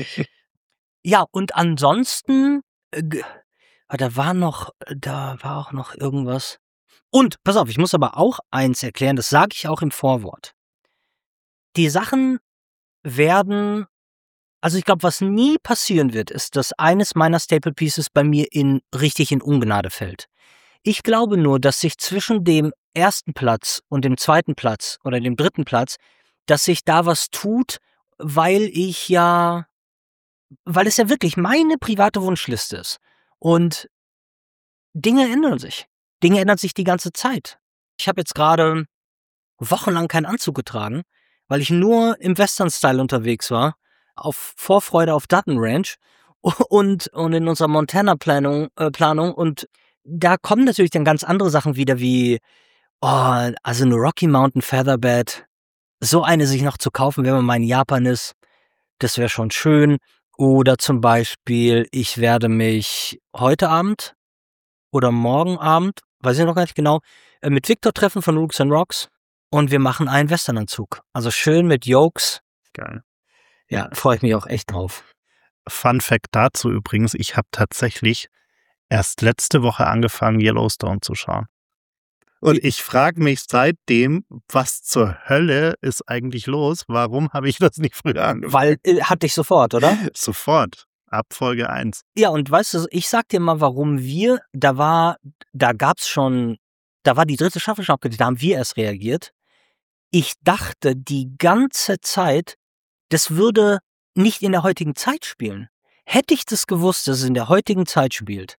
Ja, und ansonsten, äh, g- ah, da war noch, da war auch noch irgendwas. Und, pass auf, ich muss aber auch eins erklären, das sage ich auch im Vorwort. Die Sachen werden, also ich glaube, was nie passieren wird, ist, dass eines meiner Staple Pieces bei mir in richtig in Ungnade fällt. Ich glaube nur, dass sich zwischen dem ersten Platz und dem zweiten Platz oder dem dritten Platz, dass sich da was tut, weil ich ja, weil es ja wirklich meine private Wunschliste ist. Und Dinge ändern sich. Dinge ändern sich die ganze Zeit. Ich habe jetzt gerade wochenlang keinen Anzug getragen, weil ich nur im Western-Style unterwegs war, auf Vorfreude auf Dutton Ranch und, und in unserer Montana-Planung äh, Planung. Und da kommen natürlich dann ganz andere Sachen wieder wie, oh, also eine Rocky Mountain Featherbed, so eine sich noch zu kaufen, wenn man mal in Japan ist, das wäre schon schön. Oder zum Beispiel, ich werde mich heute Abend oder morgen Abend, weiß ich noch gar nicht genau, äh, mit Victor treffen von Rooks and Rocks und wir machen einen Westernanzug. Also schön mit Yokes. Geil. Ja, freue ich mich auch echt drauf. Fun Fact dazu übrigens, ich habe tatsächlich erst letzte Woche angefangen, Yellowstone zu schauen. Und ich frage mich seitdem, was zur Hölle ist eigentlich los? Warum habe ich das nicht früher angefangen? Weil, äh, hatte ich sofort, oder? Sofort. Ab Folge eins. Ja, und weißt du, ich sag dir mal, warum wir, da war, da gab's schon, da war die dritte Staffel schon abgedreht, da haben wir erst reagiert. Ich dachte die ganze Zeit, das würde nicht in der heutigen Zeit spielen. Hätte ich das gewusst, dass es in der heutigen Zeit spielt.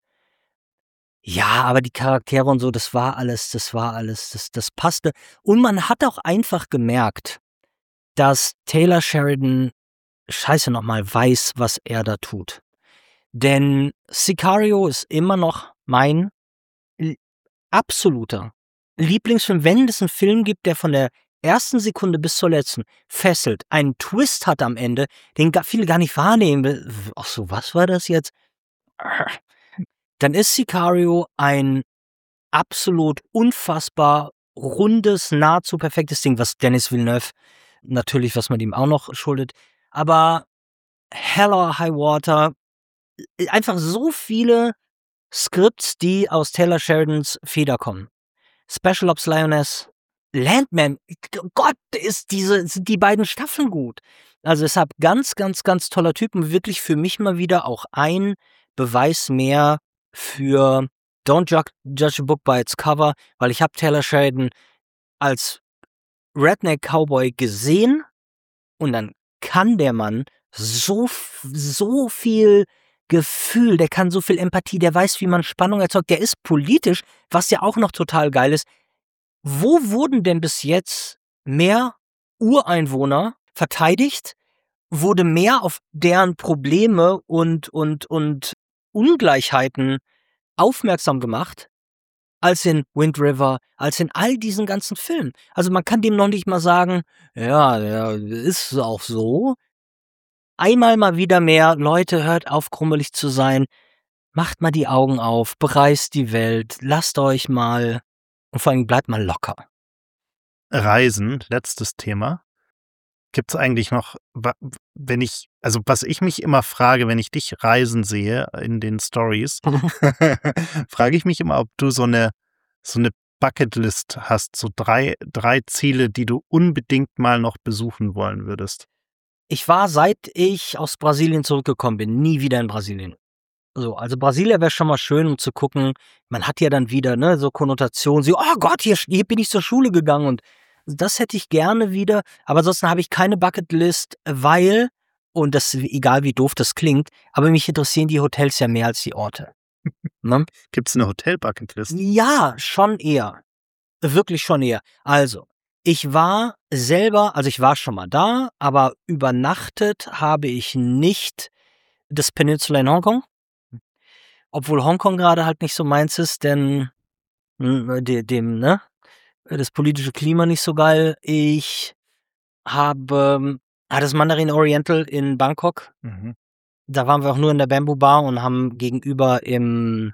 Ja, aber die Charaktere und so, das war alles, das war alles, das, das passte. Und man hat auch einfach gemerkt, dass Taylor Sheridan, scheiße nochmal, weiß, was er da tut. Denn Sicario ist immer noch mein l- absoluter Lieblingsfilm. Wenn es einen Film gibt, der von der ersten Sekunde bis zur letzten fesselt, einen Twist hat am Ende, den ga- viele gar nicht wahrnehmen. Ach so, was war das jetzt? Dann ist Sicario ein absolut unfassbar rundes, nahezu perfektes Ding, was Denis Villeneuve natürlich, was man ihm auch noch schuldet. Aber Hell or High Water, einfach so viele Skripts, die aus Taylor Sheridans Feder kommen. Special Ops Lioness, Landman, Gott, ist diese, sind die beiden Staffeln gut. Also deshalb ganz, ganz, ganz toller Typ und wirklich für mich mal wieder auch ein Beweis mehr für Don't Judge, judge a Book by its Cover, weil ich habe Taylor Sheridan als Redneck Cowboy gesehen und dann kann der Mann so, f- so viel Gefühl, der kann so viel Empathie, der weiß, wie man Spannung erzeugt, der ist politisch, was ja auch noch total geil ist. Wo wurden denn bis jetzt mehr Ureinwohner verteidigt? Wurde mehr auf deren Probleme und, und, und Ungleichheiten aufmerksam gemacht, als in Wind River, als in all diesen ganzen Filmen. Also man kann dem noch nicht mal sagen, ja, ja, ist auch so. Einmal mal wieder mehr, Leute, hört auf, krummelig zu sein, macht mal die Augen auf, bereist die Welt, lasst euch mal und vor allem bleibt mal locker. Reisen, letztes Thema. Gibt es eigentlich noch, wa- wenn ich, also was ich mich immer frage, wenn ich dich reisen sehe in den Stories, frage ich mich immer, ob du so eine, so eine Bucketlist hast, so drei, drei Ziele, die du unbedingt mal noch besuchen wollen würdest. Ich war, seit ich aus Brasilien zurückgekommen bin, nie wieder in Brasilien. So, also Brasilien wäre schon mal schön, um zu gucken. Man hat ja dann wieder, ne, so Konnotationen, so, oh Gott, hier, hier bin ich zur Schule gegangen und das hätte ich gerne wieder. Aber ansonsten habe ich keine Bucketlist, weil, und das, egal wie doof das klingt, aber mich interessieren die Hotels ja mehr als die Orte. Ne? Gibt es eine Hotel-Bucketlist? Ja, schon eher. Wirklich schon eher. Also, ich war selber, also ich war schon mal da, aber übernachtet habe ich nicht das Peninsula in Hongkong. Obwohl Hongkong gerade halt nicht so meins ist, denn hm, de, dem, ne, das politische Klima nicht so geil. Ich habe ähm, ah, das Mandarin Oriental in Bangkok. Mhm. Da waren wir auch nur in der Bamboo Bar und haben gegenüber im,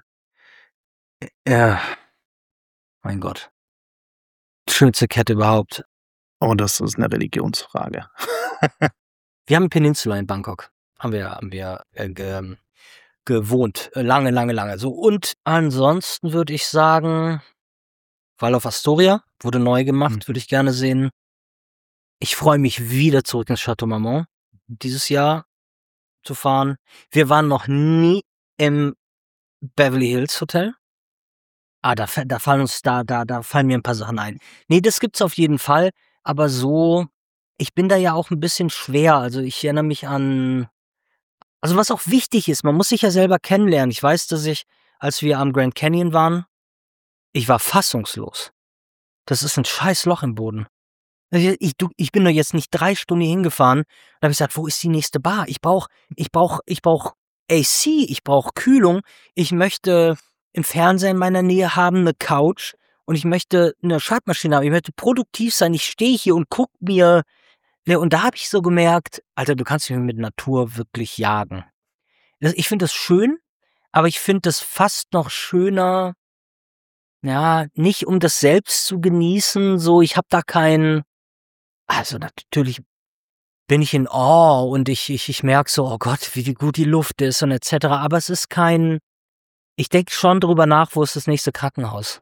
äh, mein Gott, schönste Kette überhaupt. Oh, das ist eine Religionsfrage. Wir haben Peninsula in Bangkok. Haben wir, haben wir äh, ge, gewohnt. Äh, Lange, lange, lange. So, und ansonsten würde ich sagen, Waldorf Astoria wurde neu gemacht, Mhm. würde ich gerne sehen. Ich freue mich wieder zurück ins Chateau Marmont dieses Jahr zu fahren. Wir waren noch nie im Beverly Hills Hotel. Ah, da, fa- da fallen uns, da, da, da fallen mir ein paar Sachen ein. Nee, das gibt's auf jeden Fall, aber so, ich bin da ja auch ein bisschen schwer. Also ich erinnere mich an, also was auch wichtig ist, man muss sich ja selber kennenlernen. Ich weiß, dass ich, als wir am Grand Canyon waren, ich war fassungslos. Das ist ein scheiß Loch im Boden. Ich, ich, du, ich bin doch jetzt nicht drei Stunden hingefahren. Da habe ich gesagt, wo ist die nächste Bar? Ich brauche, ich brauche, ich brauche A C, ich brauche Kühlung. Ich möchte im Fernseher in meiner Nähe haben, eine Couch und ich möchte eine Schreibmaschine haben. Ich möchte produktiv sein. Ich stehe hier und guck mir. Ne, und da habe ich so gemerkt, Alter, du kannst mich mit Natur wirklich jagen. Das, ich finde das schön, aber ich finde das fast noch schöner. Ja, nicht um das selbst zu genießen. So, ich habe da kein, also natürlich bin ich in Awe und ich ich ich merke so: „Oh Gott, wie gut die Luft ist“ und et cetera. Aber es ist kein, ich denke schon drüber nach, wo ist das nächste Krankenhaus?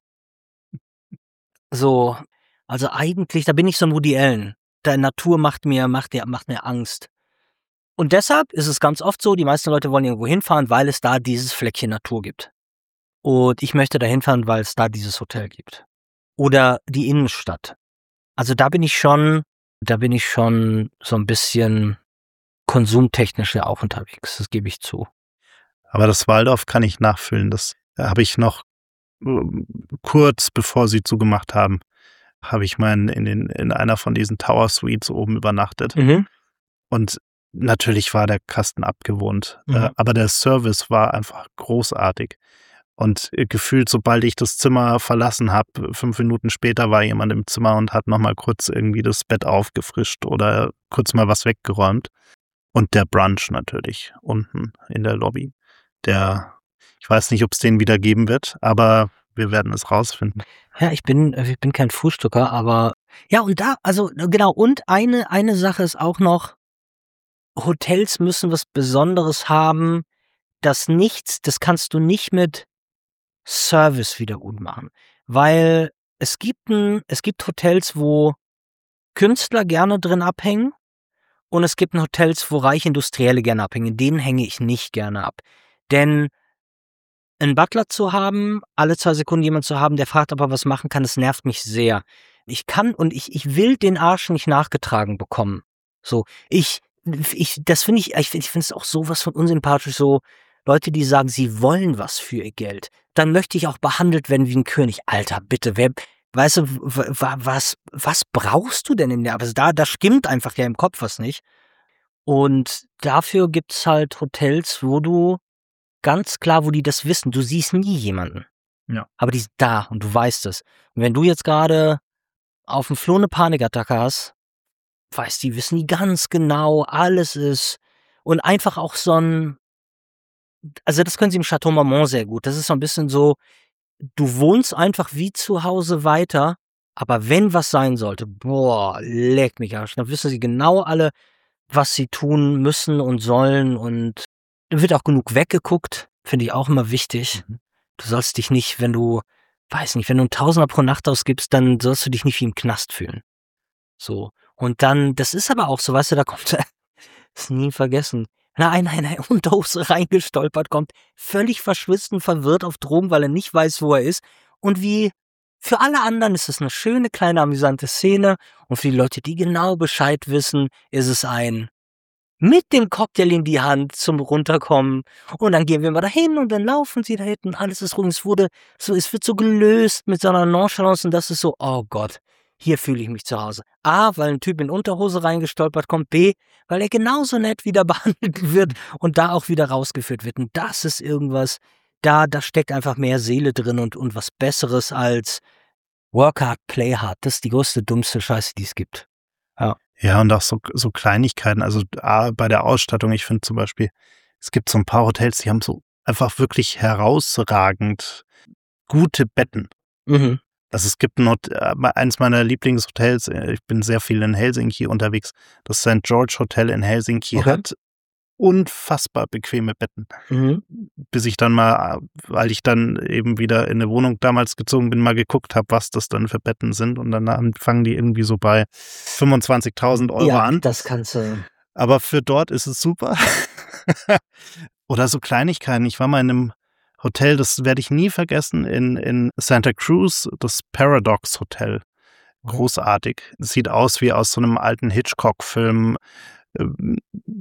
So, also eigentlich, da bin ich so 'n Woody Allen. Der Natur macht mir macht mir macht mir Angst. Und deshalb ist es ganz oft so, die meisten Leute wollen irgendwo hinfahren, weil es da dieses Fleckchen Natur gibt. Und ich möchte da hinfahren, weil es da dieses Hotel gibt. Oder die Innenstadt. Also da bin ich schon da bin ich schon so 'n bisschen konsumtechnisch ja auch unterwegs, das gebe ich zu. Aber das Waldorf kann ich nachfüllen. Das habe ich noch ähm, kurz bevor sie zugemacht haben, habe ich mal in, in, den, in einer von diesen Tower Suites oben übernachtet. Mhm. Und natürlich war der Kasten abgewohnt. Mhm. Äh, aber der Service war einfach großartig. Und äh, gefühlt, sobald ich das Zimmer verlassen habe, fünf Minuten später war jemand im Zimmer und hat nochmal kurz irgendwie das Bett aufgefrischt oder kurz mal was weggeräumt. Und der Brunch natürlich unten in der Lobby. Der, ich weiß nicht, ob es den wieder geben wird, aber wir werden es rausfinden. Ja, ich bin äh, ich bin kein Frühstücker, aber ja, und da, also genau, und eine eine Sache ist auch noch, Hotels müssen was Besonderes haben, das nichts das kannst du nicht mit Service wieder gut machen, weil es gibt 'n es gibt Hotels, wo Künstler gerne drin abhängen und es gibt 'n Hotels, wo reiche Industrielle gerne abhängen. In denen hänge ich nicht gerne ab. Denn 'n Butler zu haben, alle zwei Sekunden jemand zu haben, der fragt, ob er was machen kann, das nervt mich sehr. Ich kann und ich ich will den Arsch nicht nachgetragen bekommen. So, ich ich, das finde ich, ich, ich finde es auch sowas von unsympathisch, so Leute, die sagen, sie wollen was für ihr Geld. Dann möchte ich auch behandelt werden wie ein König. Alter, bitte, wer, weißt du, w- w- was, was brauchst du denn in der, aber da, da stimmt einfach ja im Kopf was nicht. Und dafür gibt's halt Hotels, wo du ganz klar, wo die das wissen, du siehst nie jemanden. Ja. Aber die sind da und du weißt es. Und wenn du jetzt gerade auf dem Floh eine Panikattacke hast, weißt die, wissen die ganz genau, alles ist. Und einfach auch so ein, also das können sie im Chateau Marmont sehr gut. Das ist so ein bisschen so, du wohnst einfach wie zu Hause weiter, aber wenn was sein sollte, boah, leck mich Arsch, dann wissen sie genau alle, was sie tun müssen und sollen, und dann wird auch genug weggeguckt, finde ich auch immer wichtig. Mhm. Du sollst dich nicht, wenn du, weiß nicht, wenn du ein Tausender pro Nacht ausgibst, dann sollst du dich nicht wie im Knast fühlen. So. Und dann, das ist aber auch so, weißt du, da kommt, ist nie vergessen, wenn er in eine Unterhose reingestolpert kommt, völlig verschwitzt und verwirrt auf Drogen, weil er nicht weiß, wo er ist. Und wie für alle anderen ist es eine schöne, kleine, amüsante Szene. Und für die Leute, die genau Bescheid wissen, ist es ein mit dem Cocktail in die Hand zum Runterkommen. Und dann gehen wir mal dahin und dann laufen sie da hinten. Alles ist ruhig. Es wurde so, es wird so gelöst mit so einer Nonchalance, und das ist so, oh Gott, hier fühle ich mich zu Hause. A, weil ein Typ in Unterhose reingestolpert kommt. B, weil er genauso nett wieder behandelt wird und da auch wieder rausgeführt wird. Und das ist irgendwas, da, da steckt einfach mehr Seele drin und, und was Besseres als Work hard, play hard. Das ist die größte, dummste Scheiße, die es gibt. Ja. Ja, und auch so, so Kleinigkeiten, also A, bei der Ausstattung, ich finde zum Beispiel, es gibt so ein paar Hotels, die haben so einfach wirklich herausragend gute Betten. Mhm. Also es gibt ein Hot- äh, eins meiner Lieblingshotels, äh, ich bin sehr viel in Helsinki unterwegs, das Sankt George Hotel in Helsinki Okay. hat unfassbar bequeme Betten. Mhm. Bis ich dann mal, weil ich dann eben wieder in eine Wohnung damals gezogen bin, mal geguckt habe, was das dann für Betten sind. Und dann fangen die irgendwie so bei fünfundzwanzigtausend Euro Ja, an. das kannst du. Aber für dort ist es super. Oder so Kleinigkeiten. Ich war mal in einem Hotel, das werde ich nie vergessen, in, in Santa Cruz, das Paradox Hotel. Großartig. Es sieht aus wie aus so einem alten Hitchcock-Film. Ähm,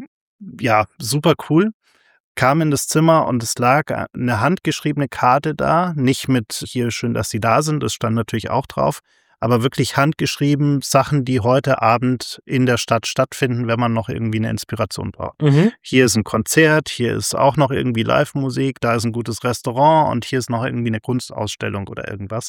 Ja, super cool. Kam in das Zimmer und es lag eine handgeschriebene Karte da. Nicht mit hier schön, dass Sie da sind. Das stand natürlich auch drauf. Aber wirklich handgeschrieben Sachen, die heute Abend in der Stadt stattfinden, wenn man noch irgendwie eine Inspiration braucht. Mhm. Hier ist ein Konzert, hier ist auch noch irgendwie Live-Musik, da ist ein gutes Restaurant und hier ist noch irgendwie eine Kunstausstellung oder irgendwas.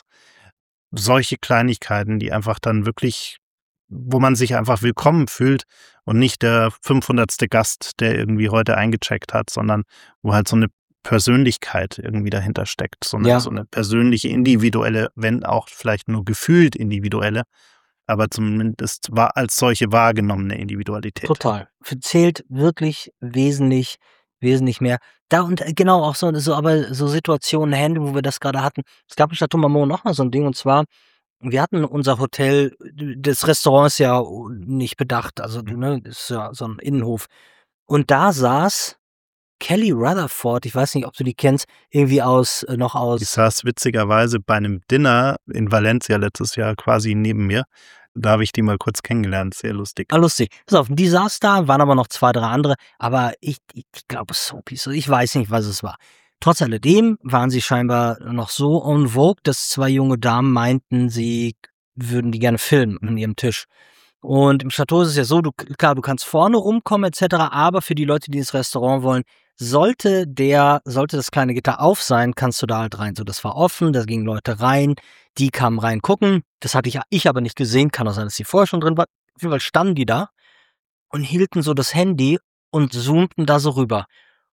Solche Kleinigkeiten, die einfach dann wirklich, wo man sich einfach willkommen fühlt und nicht der fünfhundertste Gast, der irgendwie heute eingecheckt hat, sondern wo halt so eine Persönlichkeit irgendwie dahinter steckt. So eine, Ja. so eine persönliche, individuelle, wenn auch vielleicht nur gefühlt individuelle, aber zumindest war als solche wahrgenommene Individualität. Total. Zählt wirklich wesentlich, wesentlich mehr. Da und äh, genau auch so, so aber so Situationen handeln, wo wir das gerade hatten. Es gab in Chateau Marmont noch mal so ein Ding, und zwar, wir hatten unser Hotel, das Restaurant ist ja nicht bedacht, also ne, ist ja so ein Innenhof. Und da saß Kelly Rutherford, ich weiß nicht, ob du die kennst, irgendwie aus, äh, noch Ich aus, saß witzigerweise bei einem Dinner in Valencia letztes Jahr quasi neben mir. Da habe ich die mal kurz kennengelernt. Sehr lustig. ah, lustig. Pass auf, die saß da, waren aber noch zwei, drei andere, aber ich, ich, ich glaube Soapies, ich weiß nicht, was es war. Trotz alledem waren sie scheinbar noch so en vogue, dass zwei junge Damen meinten, sie würden die gerne filmen an ihrem Tisch. Und im Chateau ist es ja so, du, klar, du kannst vorne rumkommen et cetera, aber für die Leute, die ins Restaurant wollen, sollte der, sollte das kleine Gitter auf sein, kannst du da halt rein. So, das war offen, da gingen Leute rein, die kamen rein gucken. Das hatte ich, ich aber nicht gesehen, kann auch sein, dass die vorher schon drin war. Auf jeden Fall standen die da und hielten so das Handy und zoomten da so rüber.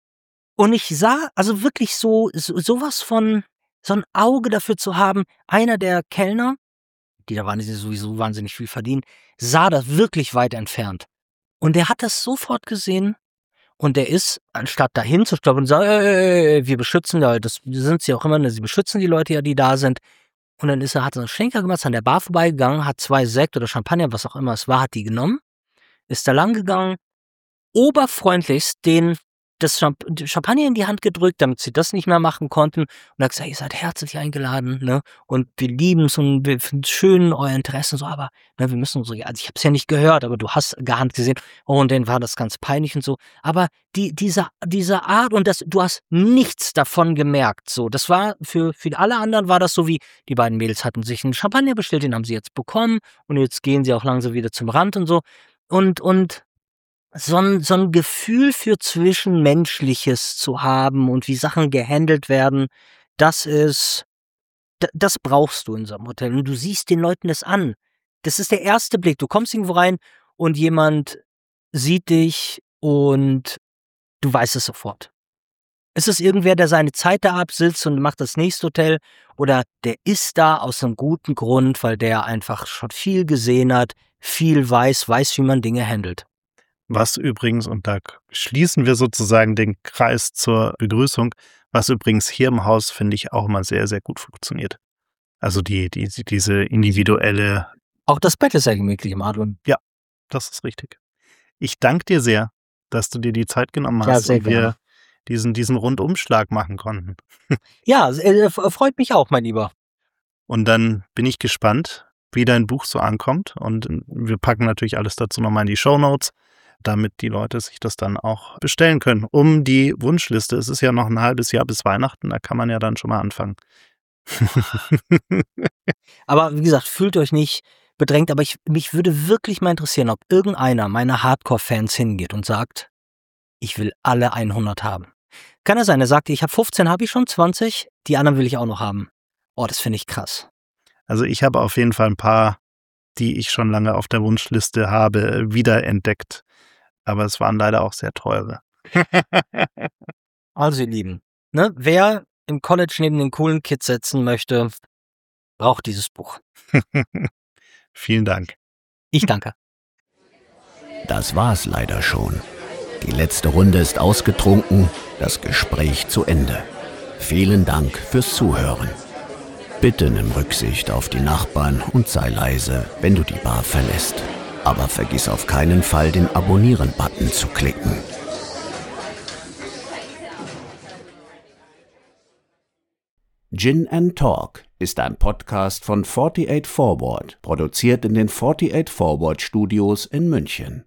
Und ich sah, also wirklich so, so sowas von, so ein Auge dafür zu haben, einer der Kellner, die da waren, die sowieso wahnsinnig viel verdienen, sah das wirklich weit entfernt. Und der hat das sofort gesehen. Und der ist, anstatt dahin zu stoppen und sagen, äh, wir beschützen, ja, das sind sie auch immer, ne, sie beschützen die Leute ja, die da sind. Und dann ist er, hat so einen Schlenker gemacht, ist an der Bar vorbeigegangen, hat zwei Sekt oder Champagner, was auch immer es war, hat die genommen, ist da lang gegangen, oberfreundlichst den das Champagner in die Hand gedrückt, damit sie das nicht mehr machen konnten. Und hat gesagt, ihr seid herzlich eingeladen, ne? Und wir lieben es und wir finden es schön, euer Interesse so, aber ne, wir müssen so, also ich habe es ja nicht gehört, aber du hast geahnt gesehen, oh, und dann war das ganz peinlich und so. Aber die, diese, diese Art und das, du hast nichts davon gemerkt. So, das war für, für alle anderen war das so wie, die beiden Mädels hatten sich einen Champagner bestellt, den haben sie jetzt bekommen und jetzt gehen sie auch langsam wieder zum Rand und so. Und, und so ein, so ein Gefühl für Zwischenmenschliches zu haben und wie Sachen gehandelt werden, das ist, d- das brauchst du in so einem Hotel. Und du siehst den Leuten das an. Das ist der erste Blick. Du kommst irgendwo rein und jemand sieht dich und du weißt es sofort. Ist es irgendwer, der seine Zeit da absitzt und macht das nächste Hotel? Oder der ist da aus einem guten Grund, weil der einfach schon viel gesehen hat, viel weiß, weiß, wie man Dinge handelt. Was übrigens, und da schließen wir sozusagen den Kreis zur Begrüßung, was übrigens hier im Haus, finde ich, auch immer sehr, sehr gut funktioniert. Also die, die, diese individuelle... Auch das Bett ist ja gemütlich im Adlon. Ja, das ist richtig. Ich danke dir sehr, dass du dir die Zeit genommen hast Ja, sehr und wir gerne. diesen, diesen Rundumschlag machen konnten. Ja, äh, freut mich auch, mein Lieber. Und dann bin ich gespannt, wie dein Buch so ankommt. Und wir packen natürlich alles dazu nochmal in die Shownotes, damit die Leute sich das dann auch bestellen können. Um die Wunschliste. Es ist ja noch ein halbes Jahr bis Weihnachten, da kann man ja dann schon mal anfangen. Aber wie gesagt, fühlt euch nicht bedrängt, aber ich, mich würde wirklich mal interessieren, ob irgendeiner meiner Hardcore-Fans hingeht und sagt, ich will alle hundert haben. Kann ja sein, er sagt, ich habe fünfzehn, habe ich schon, zwanzig, die anderen will ich auch noch haben. Oh, das finde ich krass. Also ich habe auf jeden Fall ein paar, die ich schon lange auf der Wunschliste habe, wiederentdeckt. Aber es waren leider auch sehr teure. Also ihr Lieben, ne, wer im College neben den coolen Kids sitzen möchte, braucht dieses Buch. Vielen Dank. Ich danke. Das war's leider schon. Die letzte Runde ist ausgetrunken, das Gespräch zu Ende. Vielen Dank fürs Zuhören. Bitte nimm Rücksicht auf die Nachbarn und sei leise, wenn du die Bar verlässt. Aber vergiss auf keinen Fall, den Abonnieren-Button zu klicken. Gin and Talk ist ein Podcast von achtundvierzig Forward, produziert in den achtundvierzig Forward Studios in München.